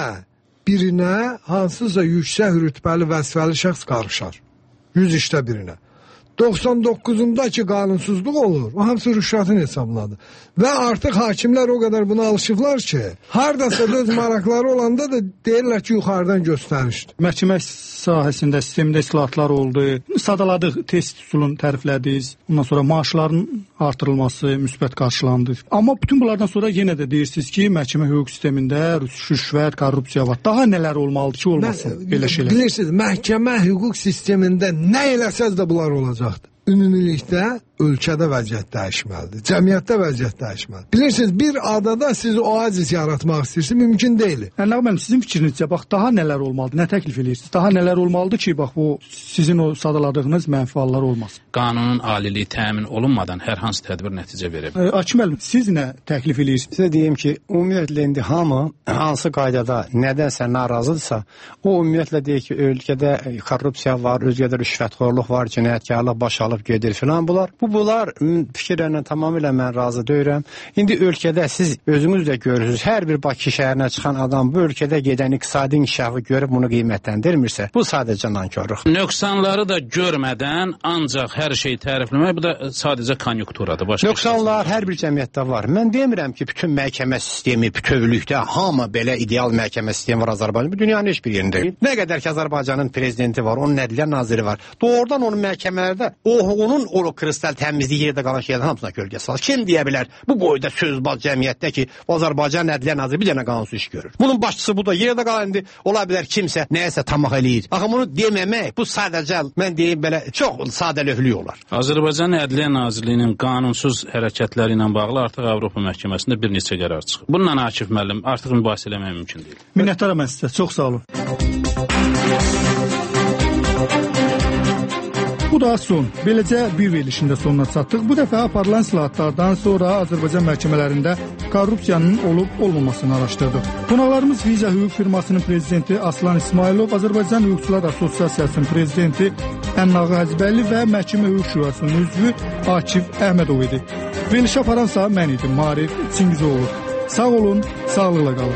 birinə hansısa yüksək rütbəli vəzifəli şəxs qarışar. yüz işdə birinə. doxsan doqquzunda ki qanunsuzluq olur, o hamısı rüşvətin hesabladır. Və artıq hakimlər o qədər buna alışıblar ki, hardasa öz maraqları olanda da deyirlər ki, yuxarıdan göstərişdir. Məhkəmə sahəsində sistemdə islahatlar oldu, sadaladıq test üsulunu təriflədiniz, ondan sonra maaşların artırılması müsbət qarşılandı. Amma bütün bunlardan sonra yenə də deyirsiniz ki, məhkəmə hüquq sistemində rüşvət, korrupsiya var. Daha nələr olmalıdır ki, olmasın Mən, belə şeylər? Bilirsiniz, məhkəmə hüquq sistemində nə eləsəz də bunlar olacaqdır. Ümumilikdə ölkədə vəziyyət dəyişməlidir. Cəmiyyətdə vəziyyət dəyişməlidir. Bilirsiniz, bir adada siz oazis yaratmaq istəyirsiniz, mümkün deyil. Yəni, mənim sizin fikrinizcə, bax, daha nələr olmalıdır? Nə təklif edirsiniz? Daha nələr olmalıdır ki, bax, bu sizin o sadaladığınız mənfi hallar olmasın? Qanunun aliliyi təmin olunmadan hər hansı tədbir nəticə verə bilər. Hakim müəllim, siz nə təklif edirsiniz? Sizə deyim ki, ümumiyyətlə indi hamı hansı qaydada nədənsə narazıdırsa, o ümumiyyətlə deyir ki, ölkədə korrupsiya var, özgədə rüşvətxorluq var, cinayətkarlıq baş alıb gedir filan bunlar. Bu bunlar fikirlərlə tamamilə mən razı deyirəm. İndi ölkədə siz özünüz də görürsünüz, hər bir Bakı şəhərinə çıxan adam bu ölkədə gedən iqtisadi inkişafı görüb bunu qiymətləndirmirsə, bu sadəcə nankorluq. Nöqsanları da görmədən ancaq hər şeyi tərifləmək, bu da sadəcə konjunkturadır. Nöqsanlar hər bir cəmiyyətdə var. Mən demirəm ki, bütün məhkəmə sistemi bütövlükdə hamı belə ideal məhkəmə sistemi var Azərbaycanda. Bu dünyanın heç bir yerində deyil. Nə qədər ki Azərbaycanın prezidenti var, onun ədliyyə naziri var. Doğrudan onun məhkəmələrdə o onun o kristal təmizliyi yerdə qalan şeylərin hamısına kölgə salır. Kim deyə bilər bu boyda sözbaz cəmiyyətdə ki, Azərbaycan ədliyyə naziri bir dənə qanunsuz iş görür. Bunun başçısı bu da yerdə qalan indi ola bilər kimsə nəyəsə tamah eləyir. Axı bunu deməmək bu sadəcə mən deyim belə çox sadəlövhlük olar. Azərbaycan Ədliyyə Nazirliyinin qanunsuz hərəkətləri ilə bağlı artıq Avropa məhkəməsində bir neçə qərar çıxıb. Bununla Akif müəllim artıq mübahisə eləmək mümkün deyil. Minnətdaram mən sizə. Çox sağ olun. Bu da son. Beləcə bir verilişin də sonuna çatdıq. Bu dəfə aparılan islahatlardan sonra Azərbaycan məhkəmələrində korrupsiyanın olub-olmamasını araşdırdıq. Qonaqlarımız Viza Hüquq firmasının prezidenti Aslan İsmailov, Azərbaycan Hüquqçular Assosiasiyasının prezidenti Ənnağı Hacıbəyli və Məhkəmə Hüquq Şurasının üzvü Akif Əhmədov idi. Verilişi aparansa mən idim, Marif Çingizoğlu. Sağ olun, sağlıqla qalın.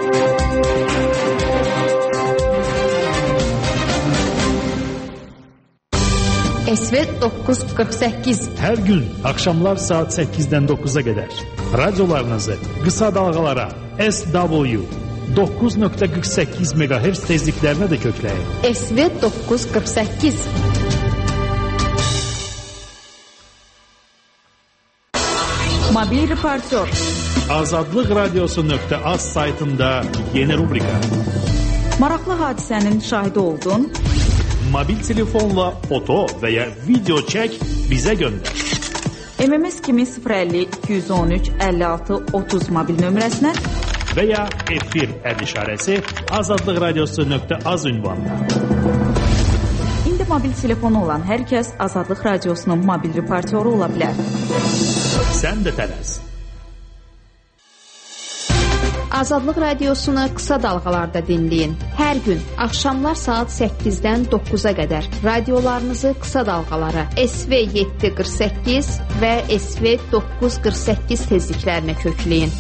S V doqquz qırx səkkiz. Hər gün axşamlar saat səkkizdən doqquza qədər radiolarınızı qısa dalğalara S W doqquz nöqtə qırx səkkiz meqahertz tezliklərinə də kökləyin. S V doqquz qırx səkkiz. Mobil reportör. Azadlıq radiosu nöqtə az saytında yeni rubrika. Maraqlı hadisənin şahidi oldun. mobil telefonla foto və ya video çək, bizə göndər. M M S kimi sıfır əlli iki yüz on üç əlli altı otuz mobil nömrəsinə və ya efir əd işarəsi azadlıq radiosu nöqtə az ünvanına. İndi mobil telefonu olan hər kəs Azadlıq Radiosunun mobil reportyoru ola bilər. Sən də tələs. Azadlıq Radiosunu qısa dalğalarda dinləyin. Hər gün axşamlar saat səkkizdən doqquza qədər radiolarınızı qısa dalğalara S V yeddi qırx səkkiz və S V doqquz qırx səkkiz tezliklərinə kökləyin.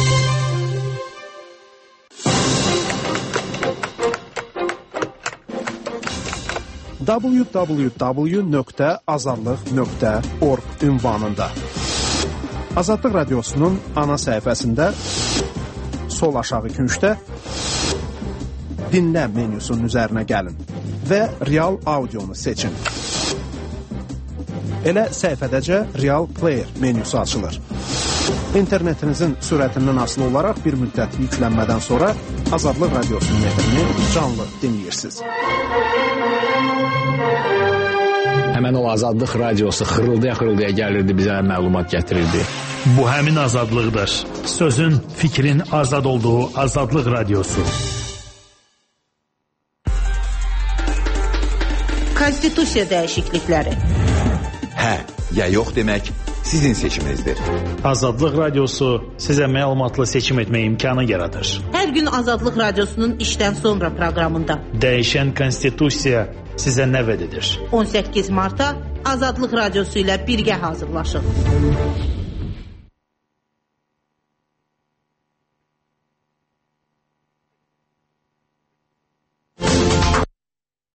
w w w nöqtə azadlıq nöqtə org ünvanında Azadlıq Radiosunun ana səhifəsində sol aşağı küncdə dinlə menyusunun üzərinə gəlin və real audionu seçin. Elə səhifədəcə Real Player menyusu açılır. İnternetinizin sürətindən asılı olaraq bir müddət yüklənmədən sonra Azadlıq Radiosunun efrini canlı dinləyirsiniz. Həmən o Azadlıq Radiosu xırıldaya-xırıldaya gəlirdi, bizə məlumat gətirirdi. Bu həmin azadlıqdır. Sözün, fikrin azad olduğu Azadlıq Radiosu. Konstitusiya dəyişiklikləri. Hə, ya yox demək sizin seçiminizdir. Azadlıq Radiosu sizə məlumatlı seçim etmə imkanı yaradır. Hər gün Azadlıq Radiosunun işdən sonra proqramında. Dəyişən Konstitusiya sizə nə vəd edir? on səkkiz martda Azadlıq Radiosu ilə birgə hazırlaşın.